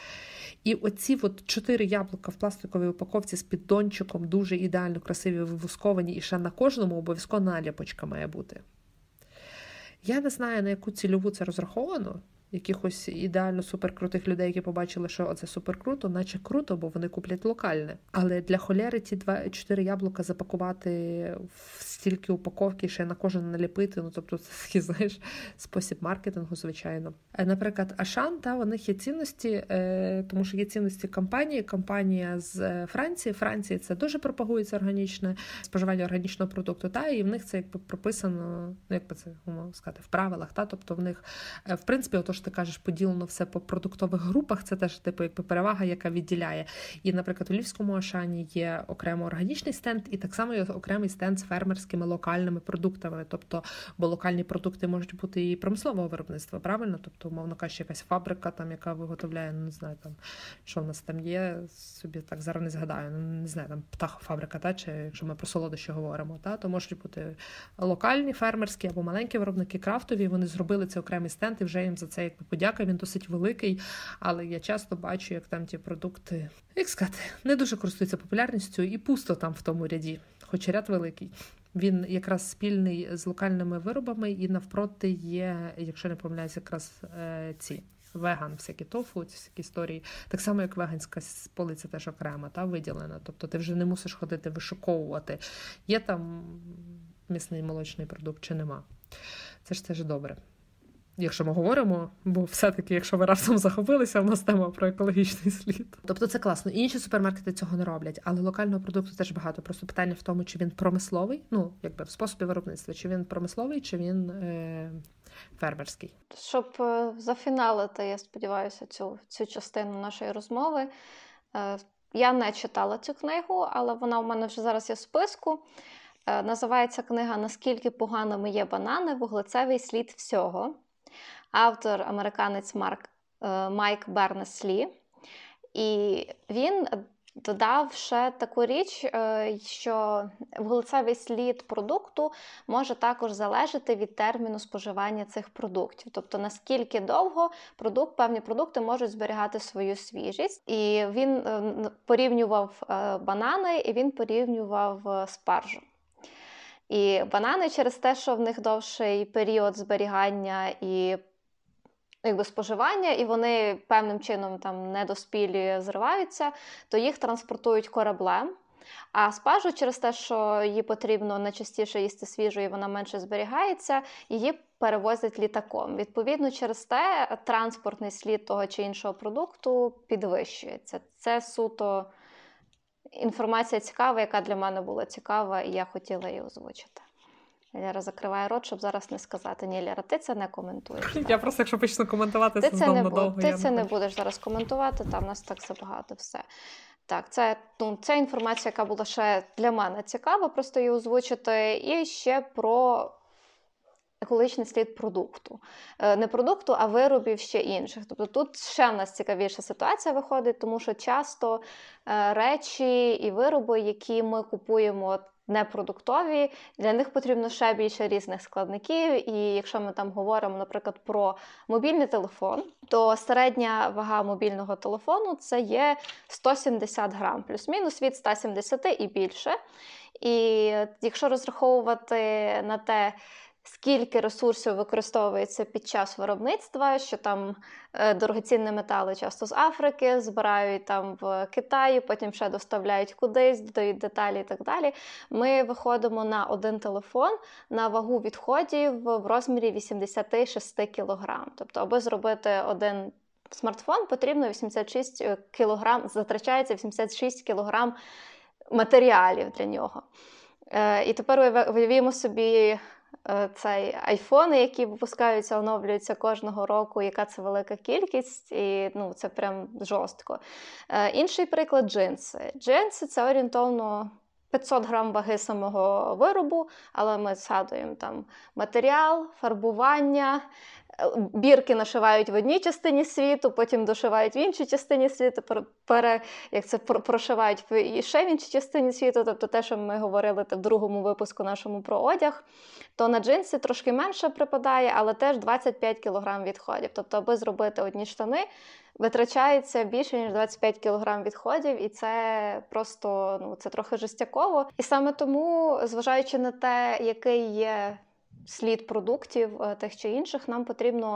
І оці от чотири яблука в пластиковій упаковці з піддончиком, дуже ідеально красиві, вивусковані, і ще на кожному обов'язково наліпочка має бути. Я не знаю, на яку цільову це розраховано, якихось ідеально суперкрутих людей, які побачили, що оце суперкруто, наче круто, бо вони куплять локальне. Але для холєри ті два, чотири яблука запакувати в стільки упаковки, ще на кожен наліпити, ну, тобто це такий, знаєш, спосіб маркетингу, звичайно. Наприклад, Ашан, та, у них є цінності, е, тому що є цінності компанії, компанія з Франції, Франції це дуже пропагується органічне споживання органічного продукту, та, і в них це якби прописано, ну, як би це, можна сказати, в правилах, та, тобто в них, в принципі, ото ж ти кажеш, поділено все по продуктових групах, це теж, типу, якби перевага, яка відділяє. І, наприклад, у Львівському Ашані є окремо органічний стенд, і так само є окремий стенд з фермерськими локальними продуктами, тобто, бо локальні продукти можуть бути і промислового виробництва, правильно? Тобто, умовно кажучи, якась фабрика, там, яка виготовляє, ну, не знаю, там, що в нас там є, собі так зараз не згадаю, ну, не знаю, там, птахофабрика, та, чи якщо ми про солодощі говоримо, та, то можуть бути локальні, фермерські або маленькі виробники крафтові, вони зробили цей окремий стенд, і вже їм за це якби подяка, він досить великий, але я часто бачу, як там ті продукти, як сказати, не дуже користуються популярністю і пусто там в тому ряді, хоч ряд великий. Він якраз спільний з локальними виробами, і навпроти є, якщо не помиляюсь, якраз е, ці веган, всякі тофу, ці всякі історії. Так само, як веганська полиця теж окрема, та, виділена. Тобто ти вже не мусиш ходити вишуковувати, є там м'ясний молочний продукт чи нема. Це ж теж добре. Якщо ми говоримо, бо все-таки, якщо ви раптом захопилися, в нас тема про екологічний слід. Тобто це класно. Інші супермаркети цього не роблять, але локального продукту теж багато. Просто питання в тому, чи він промисловий, ну, якби в способі виробництва, чи він промисловий, чи він е- фермерський.
Щоб е- зафіналити, я сподіваюся, цю, цю частину нашої розмови, е- я не читала цю книгу, але вона у мене вже зараз є в списку. Е- називається книга «Наскільки поганими є банани. Вуглецевий слід всього». Автор американець Марк, Майк Бернес-Лі. І він додав ще таку річ, що вуглецевий слід продукту може також залежати від терміну споживання цих продуктів. Тобто, наскільки довго продукт, певні продукти можуть зберігати свою свіжість. І він порівнював банани, і він порівнював спаржу. І банани через те, що в них довший період зберігання і якби споживання, і вони певним чином там недоспілі зриваються, то їх транспортують кораблем. А спаржу через те, що її потрібно найчастіше їсти свіжу і вона менше зберігається, її перевозять літаком. Відповідно, через те транспортний слід того чи іншого продукту підвищується. Це суто інформація цікава, яка для мене була цікава, і я хотіла її озвучити. Лера закриває рот, щоб зараз не сказати. Ні, Лера, ти це не коментуєш.
Я просто, якщо почну коментувати,
ти
це
це
знов
не
надовго.
Ти
я
це
не,
не будеш зараз коментувати, там у нас так забагато все. Так, це, ну, це інформація, яка була ще для мене цікава, просто її озвучити. І ще про екологічний слід продукту. Не продукту, а виробів ще інших. Тобто тут ще в нас цікавіша ситуація виходить, тому що часто речі і вироби, які ми купуємо непродуктові, для них потрібно ще більше різних складників. І якщо ми там говоримо, наприклад, про мобільний телефон, то середня вага мобільного телефону – це є сто сімдесят грам, плюс-мінус від ста сімдесят і більше. І якщо розраховувати на те, скільки ресурсів використовується під час виробництва, що там е, дорогоцінні метали часто з Африки, збирають там в Китаї, потім ще доставляють кудись, додають деталі і так далі. Ми виходимо на один телефон на вагу відходів в розмірі вісімдесят шість кілограм. Тобто, аби зробити один смартфон, потрібно вісімдесят шість кілограм, затрачається вісімдесят шість кілограм матеріалів для нього. Е, і тепер уявімо собі цей айфони, які випускаються, оновлюються кожного року, яка це велика кількість, і ну, це прям жорстко. Е, інший приклад – джинси. Джинси – це орієнтовно п'ятсот грам ваги самого виробу, але ми згадуємо там матеріал, фарбування, бірки нашивають в одній частині світу, потім дошивають в іншій частині світу, пере, як це, прошивають в, ще в іншій частині світу, тобто те, що ми говорили в другому випуску нашому про одяг, то на джинси трошки менше припадає, але теж двадцять п'ять кілограм відходів. Тобто, аби зробити одні штани, витрачається більше, ніж двадцять п'ять кілограм відходів, і це просто, ну, це трохи жестяково. І саме тому, зважаючи на те, який є слід продуктів тих чи інших, нам потрібно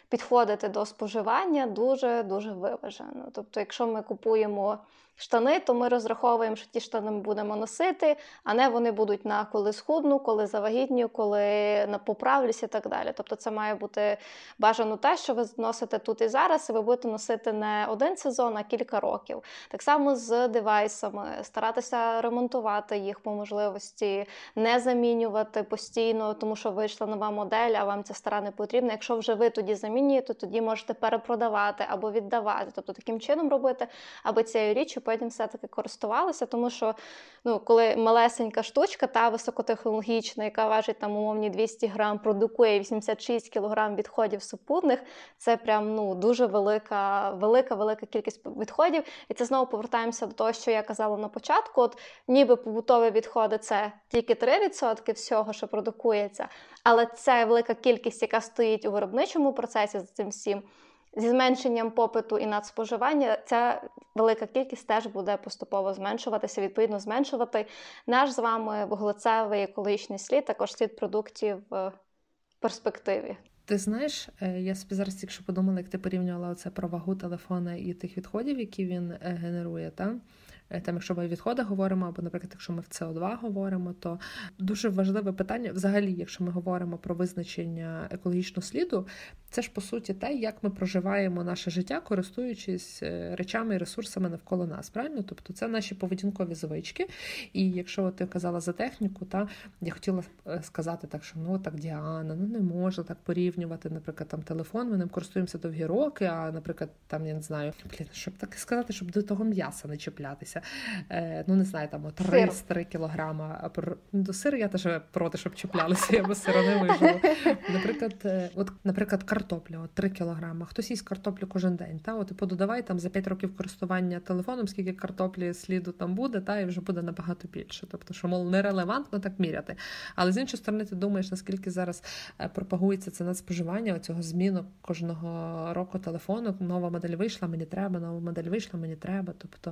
підходити до споживання дуже-дуже виважено. Тобто, якщо ми купуємо штани, то ми розраховуємо, що ті штани ми будемо носити, а не вони будуть на коли схудну, коли завагітню, коли на поправлюсь і так далі. Тобто це має бути бажано те, що ви носите тут і зараз, і ви будете носити не один сезон, а кілька років. Так само з девайсами, старатися ремонтувати їх по можливості, не замінювати постійно, тому що вийшла нова модель, а вам ця стара не потрібна. Якщо вже ви тоді замінюєте, тоді можете перепродавати або віддавати. Тобто таким чином робити, аби цією річчю потім все-таки користувалися, тому що ну, коли малесенька штучка, та високотехнологічна, яка важить там умовні двісті грам, продукує вісімдесят шість кілограм відходів супутних, це прям ну, дуже велика, велика, велика кількість відходів. І це знову повертаємося до того, що я казала на початку. От ніби побутові відходи – це тільки три відсотки всього, що продукується, але це велика кількість, яка стоїть у виробничому процесі за цим всім. Зі зменшенням попиту і надспоживання ця велика кількість теж буде поступово зменшуватися, відповідно зменшувати наш з вами вуглецевий екологічний слід, також слід продуктів в перспективі.
Ти знаєш, я собі зараз тільки що подумала, як ти порівнювала оце про вагу телефона і тих відходів, які він генерує, та? Там, якщо ми відходи говоримо, або, наприклад, якщо ми в С О два говоримо, то дуже важливе питання, взагалі, якщо ми говоримо про визначення екологічного сліду, це ж, по суті, те, як ми проживаємо наше життя, користуючись речами і ресурсами навколо нас, правильно? Тобто це наші поведінкові звички. І якщо ти казала за техніку, та я хотіла сказати так, що ну так, Діана, ну не можна так порівнювати, наприклад, там телефон, ми ним користуємося довгі роки, а, наприклад, там, я не знаю, блін, щоб так сказати, щоб до того м'яса не чіплятися. Е, ну, не знаю, там, от рис три кілограма. А про... До сиру я теж проти, щоб чіплялися, я без сиру не виживу. Наприклад, от, наприклад, картопля, от три кілограма. Хтось їсть картоплю кожен день, та? От і пододавай там за п'ять років користування телефоном, скільки картоплі сліду там буде, та, і вже буде набагато більше. Тобто, що, мол, нерелевантно так міряти. Але, з іншої сторони, ти думаєш, наскільки зараз пропагується це надспоживання, оцього зміну кожного року телефону, нова модель вийшла, мені треба, нова модель вийшла, мені треба. Тобто,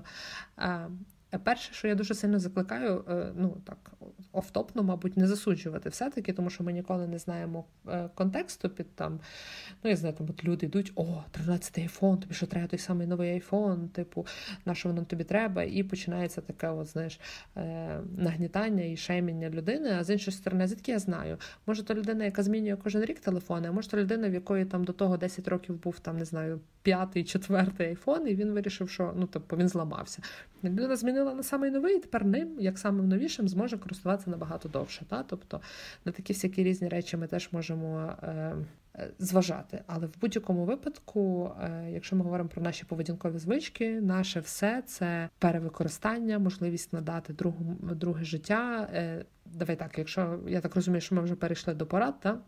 перше, що я дуже сильно закликаю, ну так, офтопно, мабуть, не засуджувати все-таки, тому що ми ніколи не знаємо контексту під там, ну, я знаю, там от люди йдуть, о, тринадцятий айфон, тобі що треба той самий новий айфон, типу, на що воно тобі треба, і починається таке, от, знаєш, нагнітання і шейміння людини, а з іншої сторони, звідки я знаю, може то людина, яка змінює кожен рік телефони, а може то людина, в якої там до того десять років був, там, не знаю, п'ятий, четвертий айфон, і він вирішив, що, ну, тобто, він зламався. Людина змінила на самий новий, і тепер ним, як самим новішим, зможе користуватися набагато довше. Та? Тобто на такі всякі різні речі ми теж можемо е, зважати. Але в будь-якому випадку, е, якщо ми говоримо про наші поведінкові звички, наше все – це перевикористання, можливість надати другу, друге життя. Е, давай так, якщо, я так розумію, що ми вже перейшли до порад, та?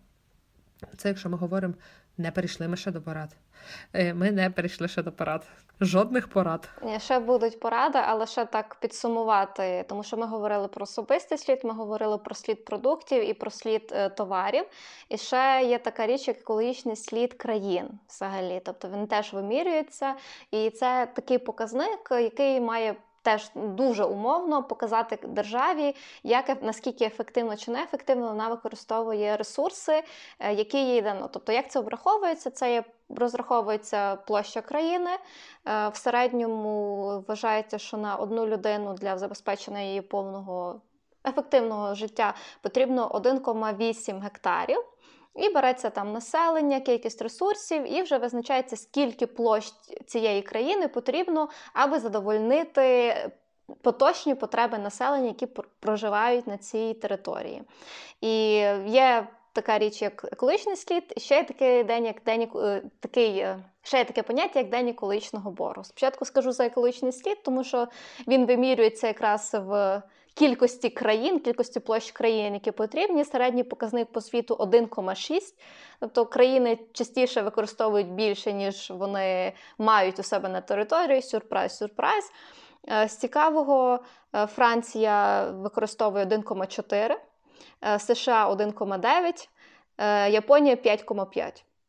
Це якщо ми говоримо, не перейшли ми ще до порад. Ми не перейшли ще до порад. Жодних порад.
Ні, ще будуть поради, але ще так підсумувати, тому що ми говорили про особистий слід, ми говорили про слід продуктів і про слід е, товарів. І ще є така річ, як екологічний слід країн взагалі. Тобто він теж вимірюється. І це такий показник, який має теж дуже умовно показати державі, як, наскільки ефективно чи неефективно вона використовує ресурси, які їй дано. Тобто, як це обраховується? Це є, розраховується площа країни. В середньому вважається, що на одну людину для забезпечення її повного ефективного життя потрібно один цілих вісім гектарів. І береться там населення, кількість ресурсів, і вже визначається, скільки площ цієї країни потрібно, аби задовольнити поточні потреби населення, які проживають на цій території. І є така річ, як екологічний слід, і ще є такий день, як день, такий, ще є таке поняття, як день екологічного боргу. Спочатку скажу за екологічний слід, тому що він вимірюється якраз в кількості країн, кількості площ країн, які потрібні. Середній показник по світу один цілих шість. Тобто країни частіше використовують більше, ніж вони мають у себе на території. Сюрприз, сюрприз. З цікавого, Франція використовує один цілих чотири, США один цілих дев'ять, Японія п'ять цілих п'ять.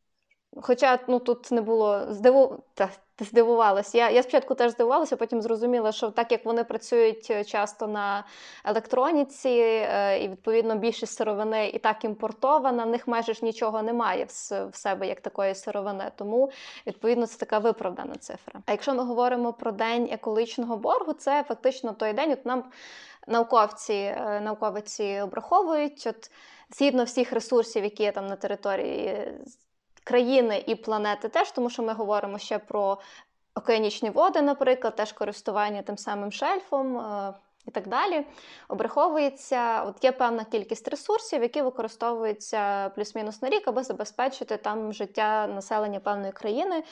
Хоча ну, тут не було здиву... Та, здивувалась. Я, я спочатку теж здивувалася, потім зрозуміла, що так як вони працюють часто на електроніці, е, і, відповідно, більшість сировини і так імпортована, в них майже ж нічого немає в, в себе, як такої сировини. Тому, відповідно, це така виправдана цифра. А якщо ми говоримо про День екологічного боргу, це фактично той день, от нам науковці, е, науковиці обраховують, от, згідно всіх ресурсів, які є там на території країни і планети теж, тому що ми говоримо ще про океанічні води, наприклад, теж користування тим самим шельфом е- і так далі. Обраховується, от є певна кількість ресурсів, які використовуються плюс-мінус на рік, аби забезпечити там життя населення певної країни.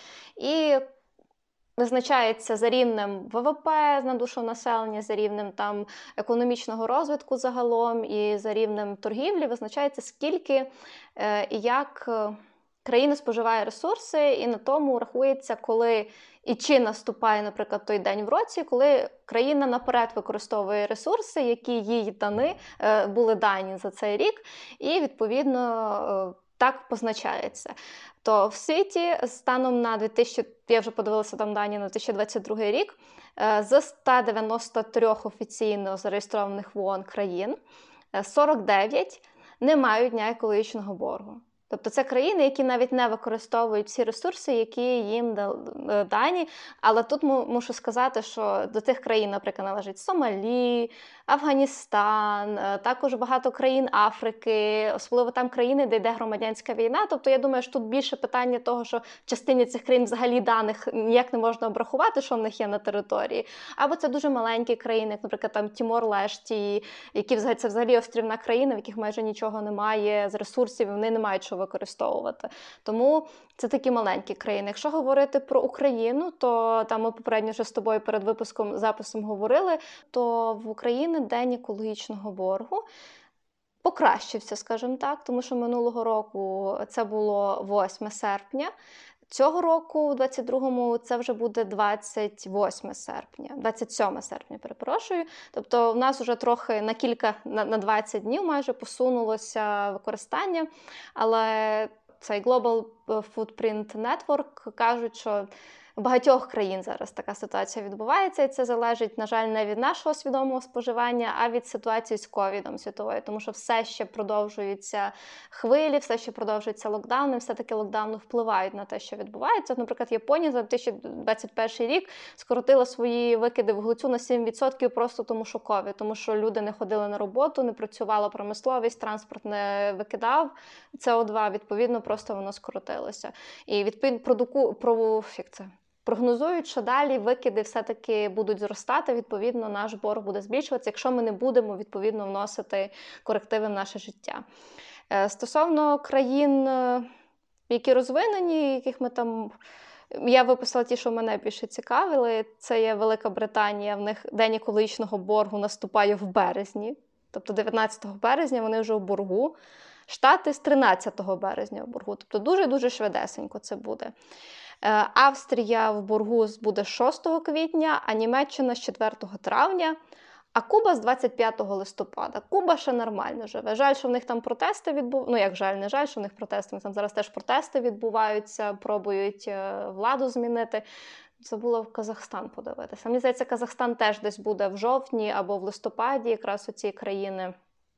І визначається за рівнем ВВП на душу населення, за рівнем там економічного розвитку загалом і за рівнем торгівлі, визначається скільки е- і як е- країна споживає ресурси, і на тому рахується, коли і чи наступає, наприклад, той день в році, коли країна наперед використовує ресурси, які їй дані, були дані за цей рік, і, відповідно, так позначається. То в світі станом на дві тисячі, я вже подивилася там дані на дві тисячі двадцять другий рік, з ста дев'яноста трьох офіційно зареєстрованих в ООН країн, сорок дев'ять не мають дня екологічного боргу. Тобто це країни, які навіть не використовують всі ресурси, які їм дані. Але тут мушу сказати, що до тих країн, наприклад, належить Сомалі, Афганістан, також багато країн Африки, особливо там країни, де йде громадянська війна. Тобто я думаю, що тут більше питання того, що в частині цих країн взагалі даних ніяк не можна обрахувати, що в них є на території. Або це дуже маленькі країни, як, наприклад, там Тімор-Лешті, які взагалі, це взагалі острівна країна, в яких майже нічого немає з ресурсів, вони не мають що використовувати. Тому це такі маленькі країни. Якщо говорити про Україну, то там ми попередньо вже з тобою перед випуском записом говорили, то в Україні День екологічного боргу покращився, скажімо так, тому що минулого року це було восьме серпня. Цього року, у двадцять другому, це вже буде двадцять восьме серпня, двадцять сьоме серпня, перепрошую. Тобто в нас вже трохи на кілька, на, на двадцять днів майже посунулося використання, але цей Global Footprint Network кажуть, що в багатьох країн зараз така ситуація відбувається, і це залежить, на жаль, не від нашого свідомого споживання, а від ситуації з ковідом світовою, тому що все ще продовжуються хвилі, все ще продовжуються локдауни, все-таки локдауни впливають на те, що відбувається. От, наприклад, Японія за дві тисячі двадцять перший рік скоротила свої викиди вуглецю на сім відсотків просто тому, що ковід, тому що люди не ходили на роботу, не працювала промисловість, транспорт не викидав С О два, відповідно, просто воно скоротилося. І відповідно продуку, про, як це? Прогнозують, що далі викиди все-таки будуть зростати, відповідно, наш борг буде збільшуватися, якщо ми не будемо, відповідно, вносити корективи в наше життя. Стосовно країн, які розвинені, яких ми там... Я виписала ті, що мене більше цікавили. Це є Велика Британія, в них День екологічного боргу наступає в березні, тобто дев'ятнадцятого березня вони вже у боргу. Штати з тринадцятого березня у боргу, тобто дуже-дуже швидесенько це буде. Австрія в боргу буде шостого квітня, а Німеччина з четвертого травня, а Куба з двадцять п'ятого листопада. Куба ще нормально живе. Жаль, що в них там протести відбуваються. Ну, як жаль, не жаль, що в них протести. Там зараз теж протести відбуваються, пробують владу змінити. Забула в Казахстан подивитися. Мені здається, Казахстан теж десь буде в жовтні або в листопаді, якраз оці країни,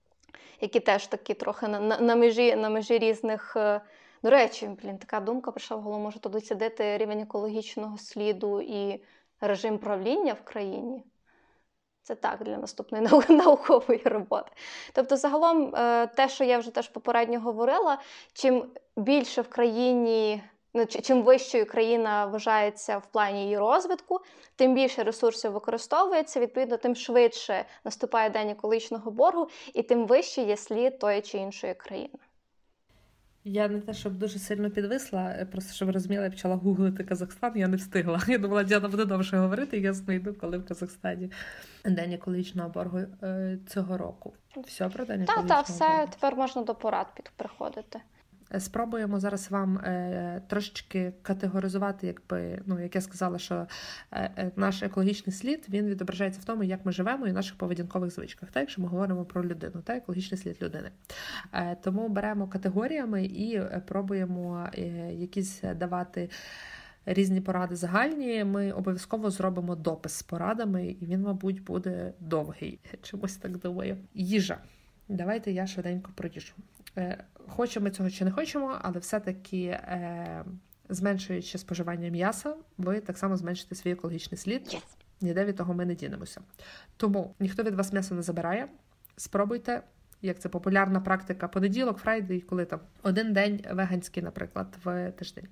які теж такі трохи на, на, на, межі, на межі різних... До речі, блін, така думка прийшла в голову, може туди сидити рівень екологічного сліду і режим правління в країні. Це так, для наступної наукової роботи. Тобто, загалом, те, що я вже теж попередньо говорила, чим більше в країні, ну, чим вищою країна вважається в плані її розвитку, тим більше ресурсів використовується, відповідно, тим швидше наступає День екологічного боргу, і тим вище є слід тої чи іншої країни.
Я не те, щоб дуже сильно підвисла, просто щоб ви розуміли, я почала гуглити Казахстан, я не встигла. Я думала, Діана буде довше говорити, і я знайду, коли в Казахстані День екологічного боргу цього року. Все про День екологічного боргу?
Так, так, все, тепер можна до порад приходити.
Спробуємо зараз вам е, трошечки категоризувати, якби, ну, як я сказала, що е, наш екологічний слід, він відображається в тому, як ми живемо і в наших поведінкових звичках, так, якщо ми говоримо про людину, так, екологічний слід людини. Е, тому беремо категоріями і пробуємо е, якісь давати різні поради загальні. Ми обов'язково зробимо допис з порадами, і він, мабуть, буде довгий. Чомусь так думаю. Їжа. Давайте я швиденько про їжу. Хочемо цього чи не хочемо, але все-таки е, зменшуючи споживання м'яса, ви так само зменшите свій екологічний слід.
Yes.
Ніде від того ми не дінемося. Тому ніхто від вас м'ясо не забирає. Спробуйте, як це популярна практика, понеділок, фрайдей, коли там один день веганський, наприклад, в тиждень.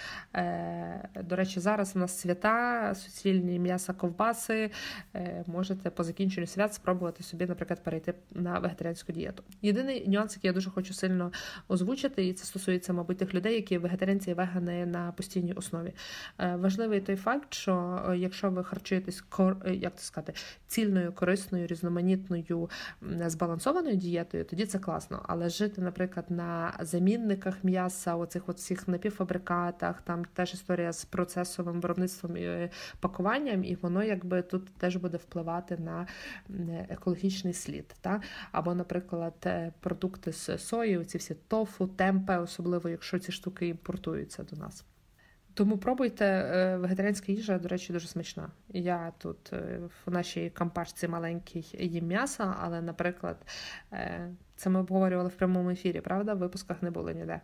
Е, до речі, зараз у нас свята, суцільні м'яса, ковбаси. Е, можете по закінченню свят спробувати собі, наприклад, перейти на вегетаріанську дієту. Єдиний нюанс, який я дуже хочу сильно озвучити, і це стосується, мабуть, тих людей, які вегетаріанці і вегани на постійній основі. Е, важливий той факт, що якщо ви харчуєтесь, як це сказати, цільною, корисною, різноманітною, збалансованою дієтою, тоді це класно. Але жити, наприклад, на замінниках м'яса, оцих от всіх напівфабрикатах, там теж історія з процесовим виробництвом і пакуванням, і воно якби тут теж буде впливати на екологічний слід. Та? Або, наприклад, продукти з сої, ці всі тофу, темпе, особливо, якщо ці штуки імпортуються до нас. Тому пробуйте, вегетаріанська їжа, до речі, дуже смачна. Я тут в нашій кампашці маленькій їм м'ясо, але, наприклад, це ми обговорювали в прямому ефірі, правда? В випусках не було ніде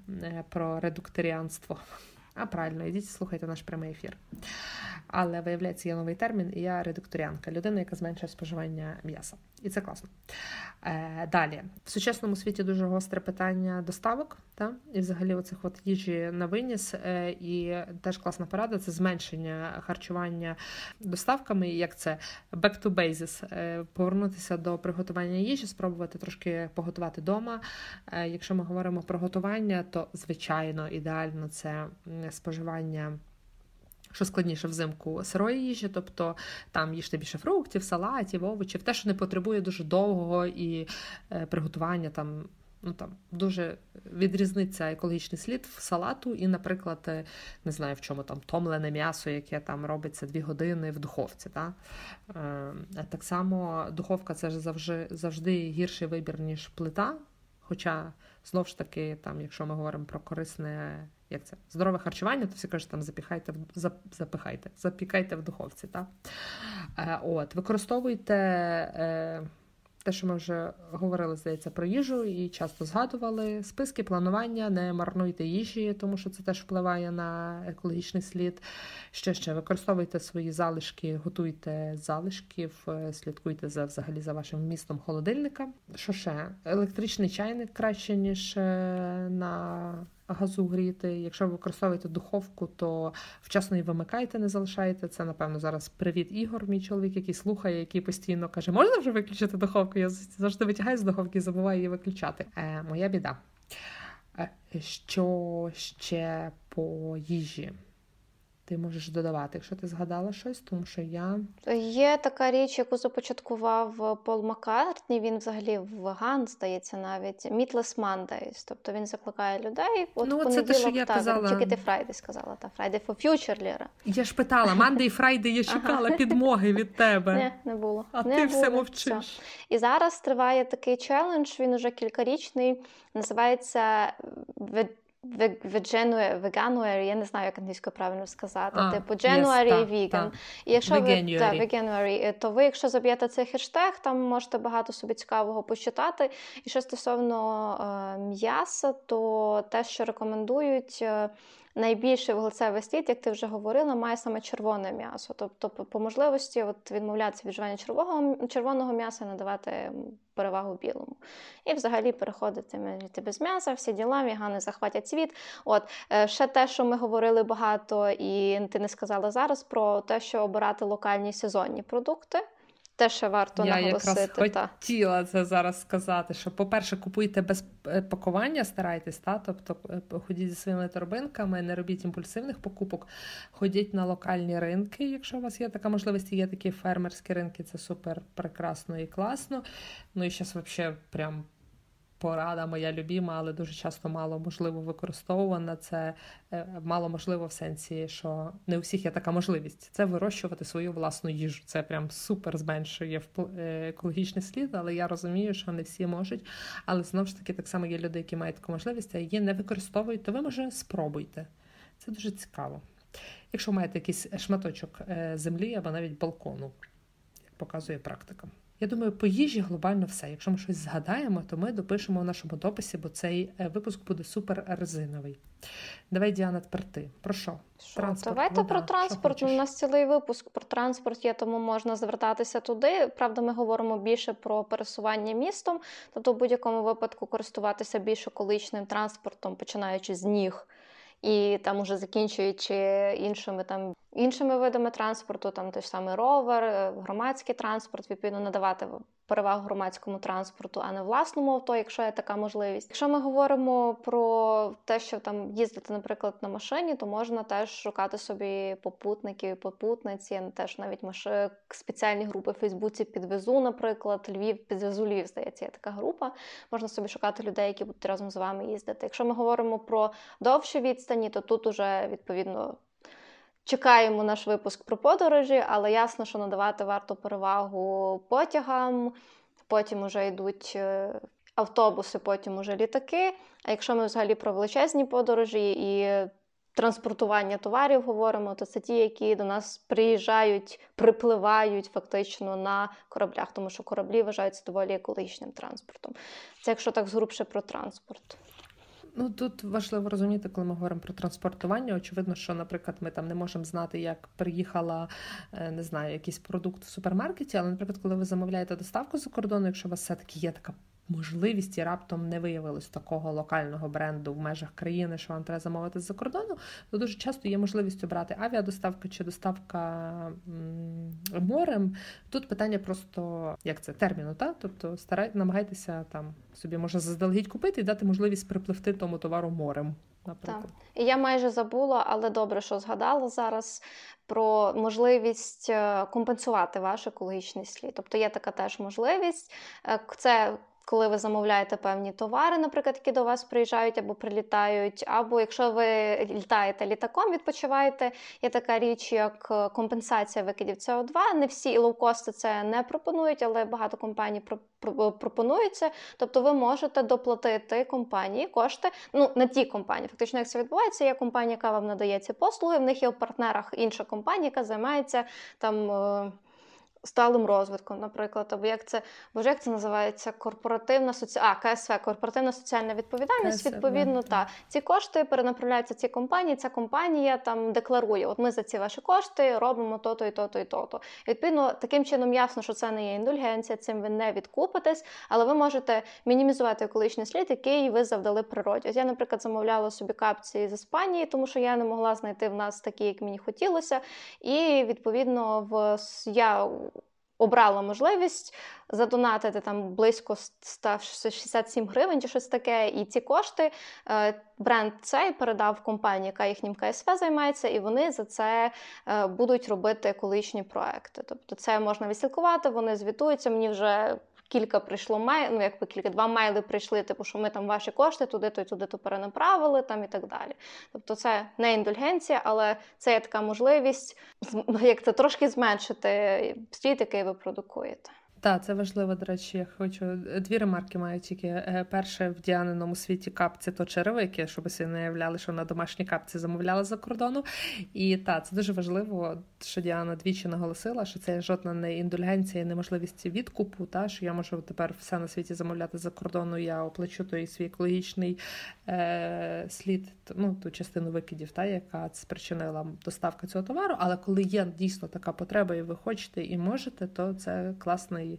про редукторіанство. А правильно, ідіть, слухайте наш прямий ефір. Але, виявляється, є новий термін, і я редукторіанка, людина, яка зменшує споживання м'яса. І це класно. Е, далі. В сучасному світі дуже гостре питання доставок, та? І взагалі оцих от їжі на виніс. Е, і теж класна порада – це зменшення харчування доставками, як це back to basis. Е, повернутися до приготування їжі, спробувати трошки поготувати вдома. Е, якщо ми говоримо про готування, то, звичайно, ідеально це споживання, що складніше взимку, сирої їжі, тобто там їжте більше фруктів, салатів, овочів, те, що не потребує дуже довгого і е, приготування, там, ну, там дуже відрізниться екологічний слід в салату і, наприклад, не знаю в чому, там томлене м'ясо, яке там робиться дві години в духовці. Та? Е, так само духовка – це ж завжди, завжди гірший вибір, ніж плита, хоча, знову ж таки, там, якщо ми говоримо про корисне, як це, здорове харчування, то всі кажуть, там, запіхайте, запихайте, запікайте в духовці. Та? Е, от, використовуйте е, те, що ми вже говорили, здається, про їжу і часто згадували, списки, планування, не марнуйте їжі, тому що це теж впливає на екологічний слід. Ще, ще, використовуйте свої залишки, готуйте залишків, слідкуйте за, взагалі за вашим вмістом холодильника. Що ще? Електричний чайник краще, ніж на газу гріти. Якщо ви використовуєте духовку, то вчасно її вимикайте, не залишайте. Це, напевно, зараз привіт Ігор, мій чоловік, який слухає, який постійно каже, можна вже виключити духовку? Я завжди витягаю з духовки і забуваю її виключати. Е, моя біда. Е, що ще по їжі ти можеш додавати, якщо ти згадала щось, тому що я...
Є така річ, яку започаткував Пол Маккартні, він взагалі веган, здається, навіть, Meatless Mondays, тобто він закликає людей, от
ну,
понеділок,
це те, що я
так,
казала.
Тільки ти Friday сказала, та Friday for Future, Лєра.
Я ж питала, Monday, Friday, я чекала ага. підмоги від тебе.
Не, не було.
А
не
ти
було.
все мовчиш.
Все. І зараз триває такий челендж, він уже кількарічний, називається Veganuary, я не знаю, як англійською правильно сказати, а, типу January yes, Vegan. Та, та. І якщо Veganuary. ви, та, Veganuary, то ви, якщо заб'єте цей хештег, там можете багато собі цікавого почитати. І що стосовно е, м'яса, то те, що рекомендують, е, найбільший вуглецевий слід, як ти вже говорила, має саме червоне м'ясо. Тобто, по можливості от, відмовлятися від вживання червоного, червоного м'яса, надавати перевагу білому. І взагалі переходити без м'яса, всі діла, вегани захватять світ. От, ще те, що ми говорили багато, і ти не сказала зараз, про те, що обирати локальні сезонні продукти. Те, що варто
Я
наголосити.
Я якраз хотіла це зараз сказати, що, по-перше, купуйте без пакування, старайтесь, та? Тобто ходіть зі своїми торбинками, не робіть імпульсивних покупок, ходіть на локальні ринки, якщо у вас є така можливість, є такі фермерські ринки, це супер прекрасно і класно. Ну і зараз взагалі прям порада моя любима, але дуже часто мало можливо використовувана. Це мало можливо в сенсі, що не у всіх є така можливість. Це вирощувати свою власну їжу. Це прям супер зменшує екологічний слід, але я розумію, що не всі можуть. Але знову ж таки, так само є люди, які мають таку можливість, а її не використовують, то ви, може, спробуйте. Це дуже цікаво. Якщо маєте якийсь шматочок землі або навіть балкону, як показує практика. Я думаю, по їжі глобально все. Якщо ми щось згадаємо, то ми допишемо в нашому дописі, бо цей випуск буде супер резиновий. Давай, Діана, тепер ти. Про що?
Що?
Транспорт,
Давайте
вода,
про транспорт. У нас цілий випуск про транспорт є, тому можна звертатися туди. Правда, ми говоримо більше про пересування містом, тобто в будь-якому випадку користуватися більш екологічним транспортом, починаючи з ніг, і там уже закінчуючи іншими там іншими видами транспорту, там той ж самий ровер, громадський транспорт, відповідно надавати перевагу громадському транспорту, а не власному авто, якщо є така можливість. Якщо ми говоримо про те, що там їздити, наприклад, на машині, то можна теж шукати собі попутників, попутниці, теж навіть маши... спеціальні групи в Фейсбуці «Підвезу», наприклад, Львів, «Підвезу Львів», здається, є така група. Можна собі шукати людей, які будуть разом з вами їздити. Якщо ми говоримо про довші відстані, то тут уже, відповідно, чекаємо наш випуск про подорожі, але ясно, що надавати варто перевагу потягам, потім вже йдуть автобуси, потім уже літаки. А якщо ми взагалі про величезні подорожі і транспортування товарів говоримо, то це ті, які до нас приїжджають, припливають фактично на кораблях, тому що кораблі вважаються доволі екологічним транспортом. Це якщо так згрубше про транспорт.
Ну, тут важливо розуміти, коли ми говоримо про транспортування. Очевидно, що, наприклад, ми там не можемо знати, як приїхала, не знаю, якийсь продукт в супермаркеті, але, наприклад, коли ви замовляєте доставку за кордону, якщо у вас все-таки є така можливість і раптом не виявилось такого локального бренду в межах країни, що вам треба замовити з-за кордону, то дуже часто є можливість обрати авіадоставка чи доставка м- морем. Тут питання просто, як це, терміну, та? Тобто старай, намагайтеся там собі, може, заздалегідь купити і дати можливість припливти тому товару морем, наприклад.
Так. І я майже забула, але добре, що згадала зараз, про можливість компенсувати ваш екологічний слід. Тобто є така теж можливість. Це коли ви замовляєте певні товари, наприклад, які до вас приїжджають або прилітають, або якщо ви літаєте літаком, відпочиваєте, є така річ, як компенсація викидів С О два. Не всі лоукости це не пропонують, але багато компаній пропонують це. Тобто ви можете доплатити компанії кошти, ну, на ті компанії. Фактично, як це відбувається, є компанія, яка вам надає ці послуги, в них є в партнерах інша компанія, яка займається там сталим розвитком, наприклад, або як це, боже, як це називається, корпоративна соці... а, К С В, корпоративна соціальна відповідальність,
К С В,
відповідно, та ці кошти перенаправляються цій компанії, ця компанія там декларує, от ми за ці ваші кошти робимо то-то і то-то і то-то. І, відповідно, таким чином ясно, що це не є індульгенція, цим ви не відкупитесь, але ви можете мінімізувати екологічний слід, який ви завдали природі. От я, наприклад, замовляла собі капці з Іспанії, тому що я не могла знайти в нас такі, як мені хотілося, і, відповідно, в я обрала можливість задонатити там близько сто шістдесят сім гривень чи щось таке, і ці кошти бренд цей передав компанії, яка їхнім К С В займається, і вони за це будуть робити екологічні проекти. Тобто це можна відслідкувати, вони звітуються, мені вже кілька прийшло май, ну якби кілька, два мейли прийшли, типу, що ми там ваші кошти туди-то і туди-то перенаправили, там і так далі. Тобто це не індульгенція, але це є така можливість, як це, трошки зменшити слід, який ви продукуєте.
Так, це важливо, до речі, я хочу. Дві ремарки маю тільки. Перше, в Діаниному світі капці то черевики, щоб ви собі не уявляли, що вона домашні капці замовляла за кордону. І так, це дуже важливо, що Діана двічі наголосила, що це жодна не індульгенція, неможливість відкупу, та, що я можу тепер все на світі замовляти за кордону, я оплачу той свій екологічний е, слід, ну, ту частину викидів, та, яка спричинила доставка цього товару, але коли є дійсно така потреба, і ви хочете, і можете, то це класний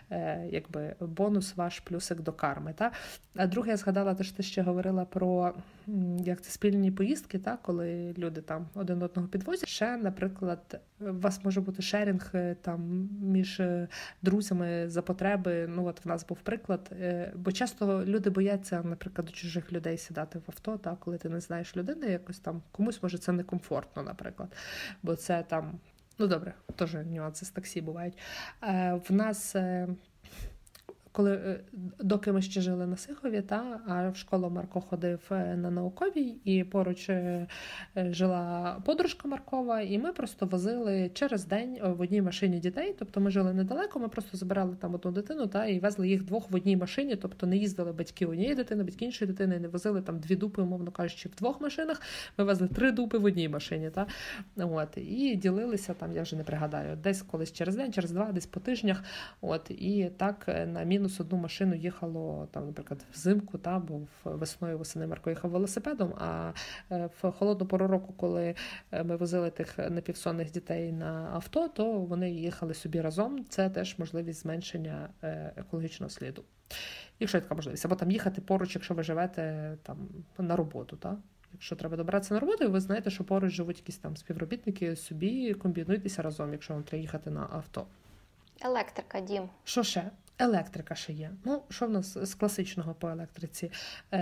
якби бонус, ваш плюсик до карми. Та? А друге, я згадала, те, що ти ще говорила про як це, спільні поїздки, та? Коли люди там один одного підвозять. Ще, наприклад, у вас може бути шерінг там між друзями за потреби. Ну, от в нас був приклад. Бо часто люди бояться, наприклад, до чужих людей сідати в авто, та? Коли ти не знаєш людини, якось там комусь може це некомфортно, наприклад. Бо це там Ну, добре, теж нюанси з таксі бувають. Е, в нас е, коли, доки ми ще жили на Сихові, та, а в школу Марко ходив на Науковій, і поруч жила подружка Маркова, і ми просто возили через день в одній машині дітей, тобто ми жили недалеко, ми просто забирали там одну дитину, та, і везли їх двох в одній машині, тобто не їздили батьки однієї дитини, батьки іншої дитини, не возили там дві дупи, умовно кажучи, в двох машинах, ми везли три дупи в одній машині, та, от, і ділилися там, я вже не пригадаю, десь колись через день, через два, десь по тижнях, от, і так на мінус одну машину їхало, там, наприклад, взимку, та, бо весною восени Марко їхав велосипедом, а в холодну пору року, коли ми возили тих напівсонних дітей на авто, то вони їхали собі разом. Це теж можливість зменшення екологічного сліду. Якщо є така можливість. Або там їхати поруч, якщо ви живете там на роботу, та? Якщо треба добратися на роботу, і ви знаєте, що поруч живуть якісь там співробітники, собі комбінуйтеся разом, якщо вам треба їхати на авто.
Електрика, Дім.
Що ще? Електрика ще є. Ну, що в нас з класичного по електриці?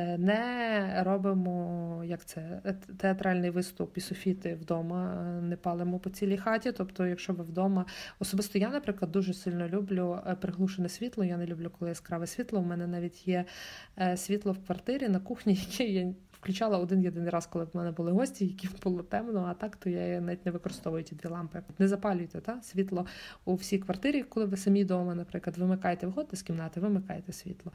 Не робимо, як це, театральний виступ і софіти вдома, не палимо по цілій хаті. Тобто, якщо ви вдома... Особисто я, наприклад, дуже сильно люблю приглушене світло. Я не люблю, коли яскраве світло. У мене навіть є світло в квартирі на кухні, яке я включала один-єдиний раз, коли в мене були гості, які було темно, а так, то я навіть не використовую ті дві лампи. Не запалюйте, та? Світло у всій квартирі, коли ви самі вдома, наприклад, вимикайте, виходите з кімнати, вимикайте світло.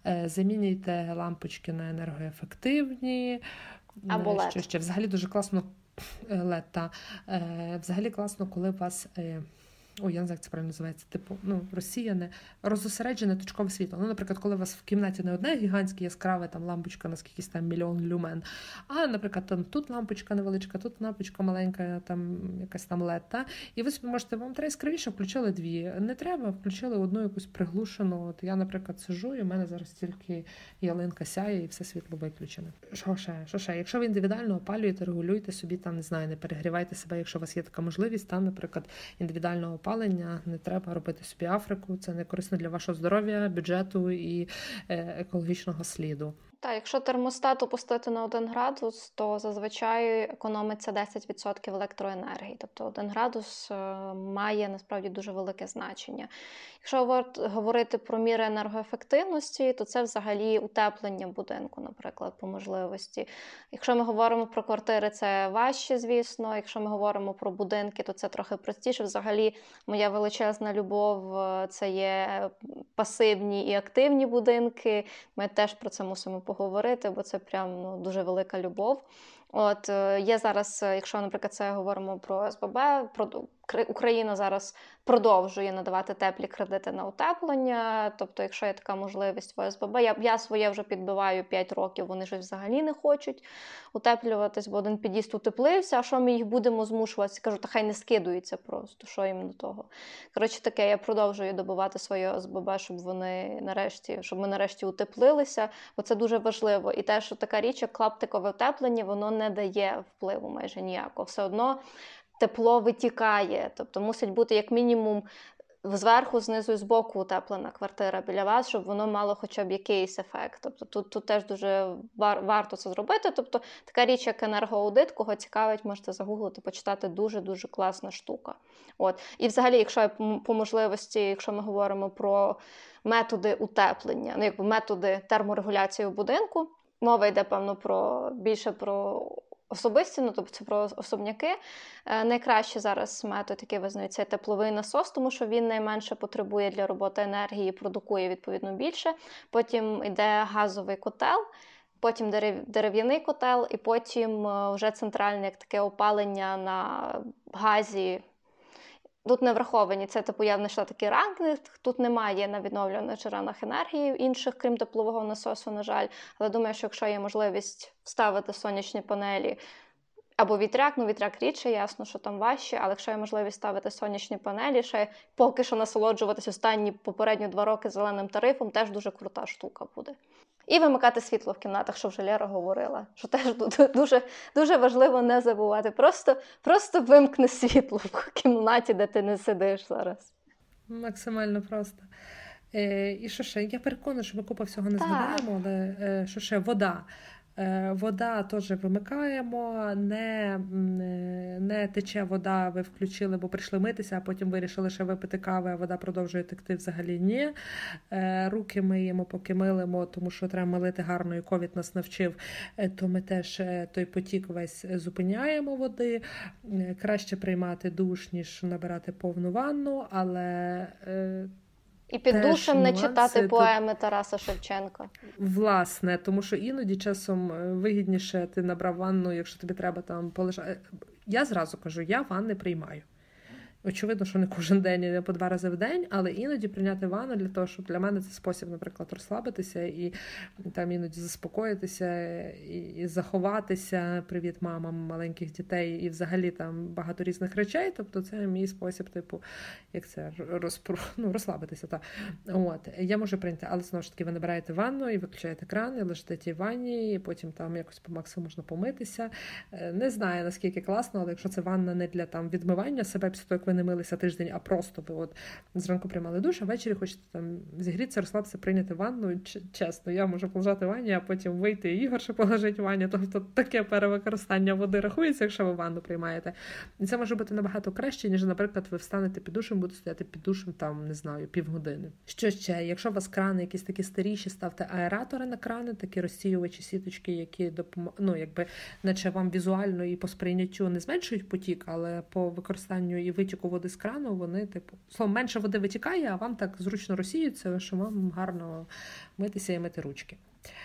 Замінюйте лампочки на енергоефективні.
Або лед.
Що ще? Взагалі дуже класно лед, та. Взагалі класно, коли у вас... Ой, я не знаю, як це правильно називається, типу, ну, розсіяне, розосереджене точкове світло. Ну, наприклад, коли у вас в кімнаті не одне гігантське яскраве там лампочка на скількись там мільйон люмен, а, наприклад, там тут лампочка невеличка, тут лампочка маленька, там якась там лед, та? І ви собі можете, вам треба яскравіше, включили дві. Не треба, включили одну якусь приглушену. От я, наприклад, сижу, і в мене зараз тільки ялинка сяє, і все світло виключене. Що ще? Що ще? Якщо ви індивідуально опалюєте, регулюйте собі, там, не знаю, не перегрівайте себе, якщо у вас є така можливість, там, наприклад, індивідуального опалення, не треба робити собі Африку, це не корисно для вашого здоров'я, бюджету і екологічного сліду.
Так, якщо термостат опустити на один градус, то зазвичай економиться десять відсотків електроенергії. Тобто один градус має насправді дуже велике значення. Якщо говорити про міри енергоефективності, то це взагалі утеплення будинку, наприклад, по можливості. Якщо ми говоримо про квартири, це важче, звісно. Якщо ми говоримо про будинки, то це трохи простіше. Взагалі, моя величезна любов – це є пасивні і активні будинки. Ми теж про це мусимо поговорити, бо це прям ну, дуже велика любов. От є зараз, якщо, наприклад, це говоримо про Ес Бе Бе, про Україна зараз продовжує надавати теплі кредити на утеплення, тобто, якщо є така можливість в Ес Бе Бе, я, я своє вже підбиваю п'ять років, вони ж взагалі не хочуть утеплюватись, бо один під'їзд утеплився, а що ми їх будемо змушувати? Кажу, та хай не скидуються просто, що їм до того. Коротше таке, я продовжую добивати своє Ес Бе Бе, щоб вони нарешті, щоб ми нарешті утеплилися, бо це дуже важливо. І те, що така річ, як клаптикове утеплення, воно не дає впливу майже ніякого. Все одно тепло витікає, тобто мусить бути як мінімум зверху, знизу і збоку утеплена квартира біля вас, щоб воно мало хоча б якийсь ефект. Тобто тут, тут теж дуже вар, варто це зробити. Тобто така річ, як енергоаудит, кого цікавить, можете загуглити, почитати, дуже-дуже класна штука. От. І взагалі, якщо по можливості, якщо ми говоримо про методи утеплення, ну, якби методи терморегуляції у будинку, мова йде, певно, про більше про особисті, ну, тобто це про особняки. Е, найкраще зараз метод, який визнається, тепловий насос, тому що він найменше потребує для роботи енергії, продукує, відповідно, більше. Потім йде газовий котел, потім дерев'яний котел, і потім вже центральне як таке опалення на газі. Тут не враховані, це типу я знайшла такий ранкінг, тут немає на відновлюваних джерелах енергії інших, крім теплового насосу, на жаль. Але думаю, що якщо є можливість вставити сонячні панелі або вітряк, ну вітряк рідше, ясно, що там важче, але якщо є можливість ставити сонячні панелі, ще поки що насолоджуватись останні попередні два роки зеленим тарифом, теж дуже крута штука буде. І вимикати світло в кімнатах, що вже Лера говорила, що теж дуже, дуже важливо не забувати. Просто, просто вимкни світло в кімнаті, де ти не сидиш зараз.
Максимально просто. Е, і що ще? Я переконана, що ми купа всього не
так.
згадаємо, але е, що ще? Вода. Вода теж вимикаємо, не, не тече вода, ви включили, бо прийшли митися, а потім вирішили ще випити кави, а вода продовжує текти, взагалі ні. Руки миємо, поки милимо, тому що треба милити гарно, і ковід нас навчив, то ми теж той потік весь зупиняємо води. Краще приймати душ, ніж набирати повну ванну, але...
І під
Теж
душем не
нюанси,
читати
тут-
поеми Тараса Шевченка.
Власне, тому що іноді часом е, вигідніше ти набрав ванну, якщо тобі треба там полежати. Я зразу кажу, я ванни приймаю. Очевидно, що не кожен день, і не по два рази в день, але іноді прийняти ванну для того, щоб для мене це спосіб, наприклад, розслабитися і там іноді заспокоїтися і, і заховатися. Привіт мамам маленьких дітей і взагалі там багато різних речей. Тобто це мій спосіб, типу, як це, розпру... ну, розслабитися. Та. От. Я можу прийняти, але знову ж таки ви набираєте ванну і виключаєте кран, і лежите в тій ванні, і потім там якось по максимуму можна помитися. Не знаю, наскільки класно, але якщо це ванна не для там відмивання себе після того, як ви не милися тиждень, а просто ви от зранку приймали душ, а ввечері хочете там зігрітися, розслабитися, прийняти ванну. Ч- чесно, я можу полежати в ванні, а потім вийти і Ігор ще полежить в ванні. Тобто таке перевикористання води рахується, якщо ви ванну приймаєте. І це може бути набагато краще, ніж, наприклад, ви встанете під душем, будете стояти під душем, там, не знаю, півгодини. Що ще? Якщо у вас крани якісь такі старіші, ставте аератори на крани, такі розсіювачі сіточки, які допомагають, ну, якби, наче вам візуально і по сприйняттю не зменшують потік, але по використанню і витіку води з крану, вони, типу, словом, менше води витікає, а вам так зручно розсіються, що вам гарно митися і мити ручки.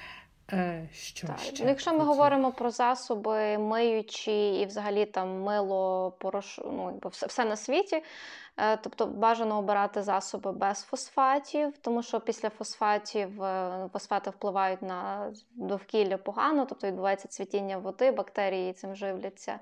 Е, що
Так.
ще?
Ну, якщо ми
Тут-
говоримо про засоби миючі і взагалі там мило, порош... ну, якби все, все на світі, е, тобто бажано обирати засоби без фосфатів, тому що після фосфатів е, фосфати впливають на довкілля погано, тобто відбувається цвітіння води, бактерії цим живляться.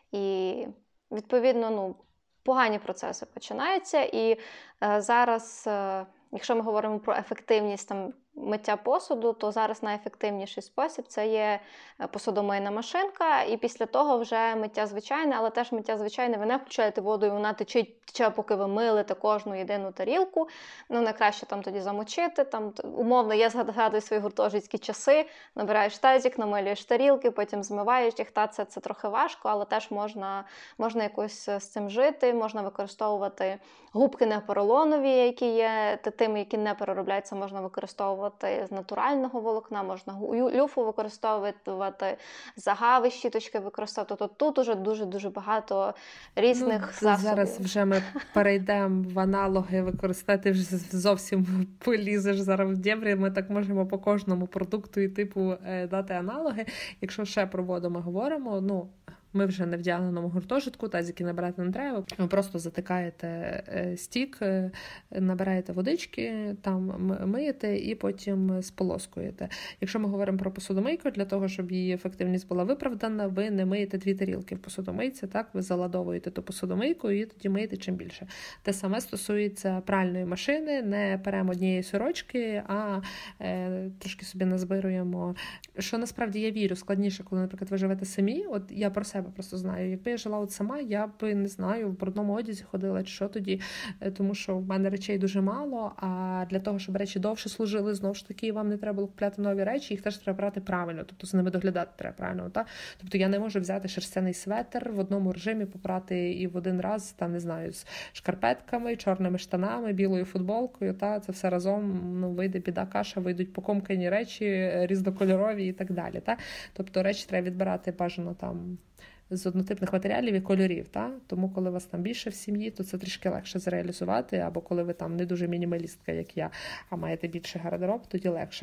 І відповідно, ну, погані процеси починаються. І е, зараз, е, якщо ми говоримо про ефективність там, миття посуду, то зараз найефективніший спосіб – це є посудомийна машинка, і після того вже миття звичайне, але теж миття звичайне, ви не включаєте воду, і вона тече, тече, поки ви милите кожну єдину тарілку. Ну, найкраще там тоді замочити. Там, умовно, я згадую свої гуртожитські часи, набираєш тазик, намилюєш тарілки, потім змиваєш їх. Та, це, це трохи важко, але теж можна, можна якось з цим жити, можна використовувати губки непоролонові, які є тими, які не переробляються, можна використовувати з натурального волокна, можна люфу використовувати, загави, щіточки використовувати. Тобто тут уже дуже-дуже багато різних
Ну,
засобів.
Зараз вже ми перейдемо в аналоги використати, вже зовсім полізеш зараз в дєбрі. Ми так можемо по кожному продукту і типу дати аналоги. Якщо ще про воду ми говоримо, ну, ми вже не в вдягненому гуртожитку, тазики набирати не треба. Ви просто затикаєте стік, набираєте водички, там миєте і потім сполоскуєте. Якщо ми говоримо про посудомийку, для того, щоб її ефективність була виправдана, ви не миєте дві тарілки в посудомийці, так? Ви заладовуєте ту посудомийку і тоді миєте чим більше. Те саме стосується пральної машини, не беремо однієї сорочки, а е, трошки собі назбируємо. Що насправді я вірю, складніше, коли, наприклад, ви живете самі. От я про себе просто знаю. Якби я жила от сама, я б, не знаю, в брудному одязі ходила, чи що тоді, тому що в мене речей дуже мало, а для того, щоб речі довше служили, знову ж таки, вам не треба було купляти нові речі, їх теж треба брати правильно, тобто за ними доглядати треба правильно. Так? Тобто я не можу взяти шерстяний светр в одному режимі, попрати і в один раз, там, не знаю, з шкарпетками, чорними штанами, білою футболкою, та це все разом, ну, вийде біда каша, вийдуть покомкані речі, різнокольорові і так далі. Та? Тобто речі треба відбирати бажано там з однотипних матеріалів і кольорів. Та? Тому, коли вас там більше в сім'ї, то це трішки легше зреалізувати, або коли ви там не дуже мінімалістка, як я, а маєте більше гардероб, тоді легше.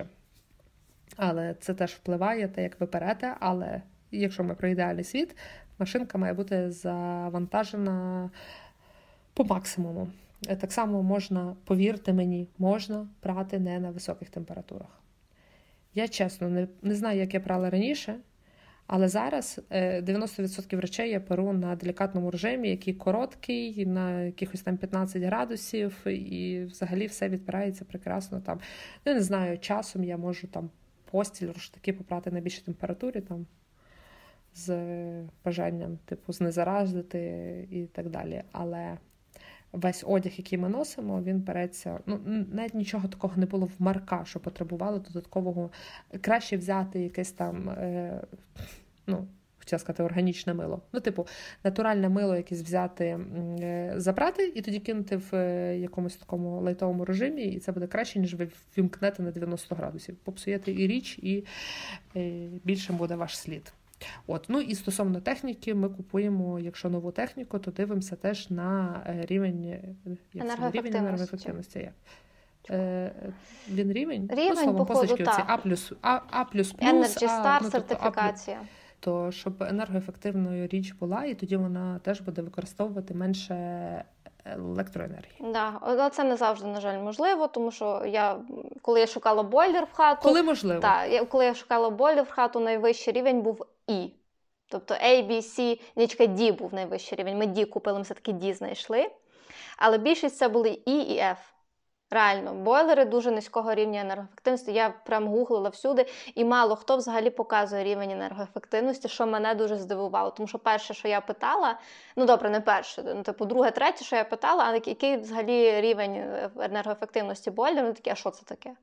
Але це теж впливає, те, як ви перете, але якщо ми про ідеальний світ, машинка має бути завантажена по максимуму. Так само можна, повірте мені, можна прати не на високих температурах. Я, чесно, не, не знаю, як я прала раніше, але зараз дев'яносто відсотків речей я перу на делікатному режимі, який короткий, на якихось там п'ятнадцять градусів, і взагалі все відбирається прекрасно. Там, ну, не знаю, часом я можу там постіль, руштаки попрати на більшій температурі, там, з бажанням, типу, знезараждити і так далі. Але весь одяг, який ми носимо, він береться, ну, навіть нічого такого не було в Марка, що потребувало додаткового, краще взяти якесь там, е, ну, хотіла сказати, органічне мило. Ну, типу, натуральне мило якесь взяти, е, забрати і тоді кинути в е, якомусь такому лайтовому режимі, і це буде краще, ніж ви вімкнете на дев'яносто градусів. Попсуєте і річ, і е, більшим буде ваш слід. От, ну і стосовно техніки, ми купуємо, якщо нову техніку, то дивимося теж на рівень, як це, рівень енергоефективності. Як? Е, він рівень?
Рівень,
ну, словом,
походу,
позначки оці
так.
А+, А, А++,
Energy Star,
а, ну, тобто
сертифікація.
А+, то щоб енергоефективною річ була, і тоді вона теж буде використовувати менше електроенергії.
Да, але це не завжди, на жаль, можливо, тому що я, коли я шукала бойлер в хату...
Коли можливо?
Так, я, коли я шукала бойлер в хату, найвищий рівень був І. Тобто A, B, C, нічка D був найвищий рівень. Ми D купили, ми все-таки D знайшли. Але більшість це були І і F. Реально, бойлери дуже низького рівня енергоефективності. Я прям гуглила всюди, і мало хто взагалі показує рівень енергоефективності, що мене дуже здивувало. Тому що перше, що я питала, ну добре, не перше, ну, типу друге, третє, що я питала, а який взагалі рівень енергоефективності бойлеру, вони такі, а що це таке?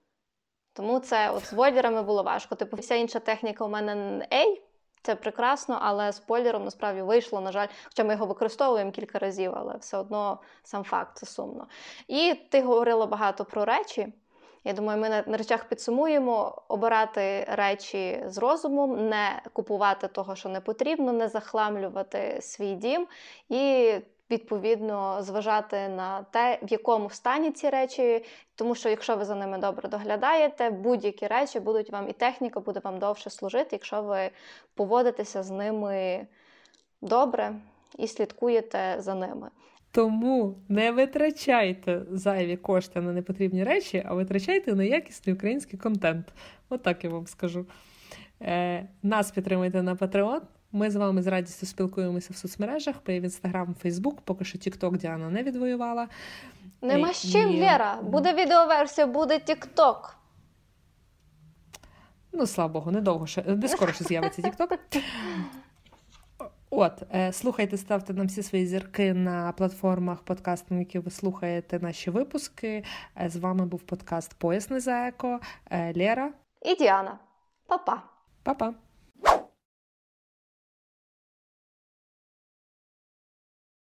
Тому це от з бойлерами було важко. Типу вся інша техніка у мене A, це прекрасно, але з бойлером насправді вийшло, на жаль, хоча ми його використовуємо кілька разів, але все одно сам факт, це сумно. І ти говорила багато про речі. Я думаю, ми на речах підсумуємо, обирати речі з розумом, не купувати того, що не потрібно, не захламлювати свій дім і відповідно зважати на те, в якому стані ці речі, тому що якщо ви за ними добре доглядаєте, будь-які речі будуть вам, і техніка буде вам довше служити, якщо ви поводитеся з ними добре і слідкуєте за ними.
Тому не витрачайте зайві кошти на непотрібні речі, а витрачайте на якісний український контент. Отак я вам скажу. Е, нас підтримуйте на Patreon. Ми з вами з радістю спілкуємося в соцмережах, в Інстаграм, Фейсбук. Поки що Тік-Ток Діана не відвоювала.
Нема з чим,
І...
Лєра. Буде відеоверсія, буде Тік-Ток.
Ну, слава Богу, недовго ще, не скоро ще з'явиться Тік-Ток. От, слухайте, ставте нам всі свої зірки на платформах подкастів, на які ви слухаєте наші випуски. З вами був подкаст «Поясни за еко». Лєра.
І Діана. Па-па.
Па-па.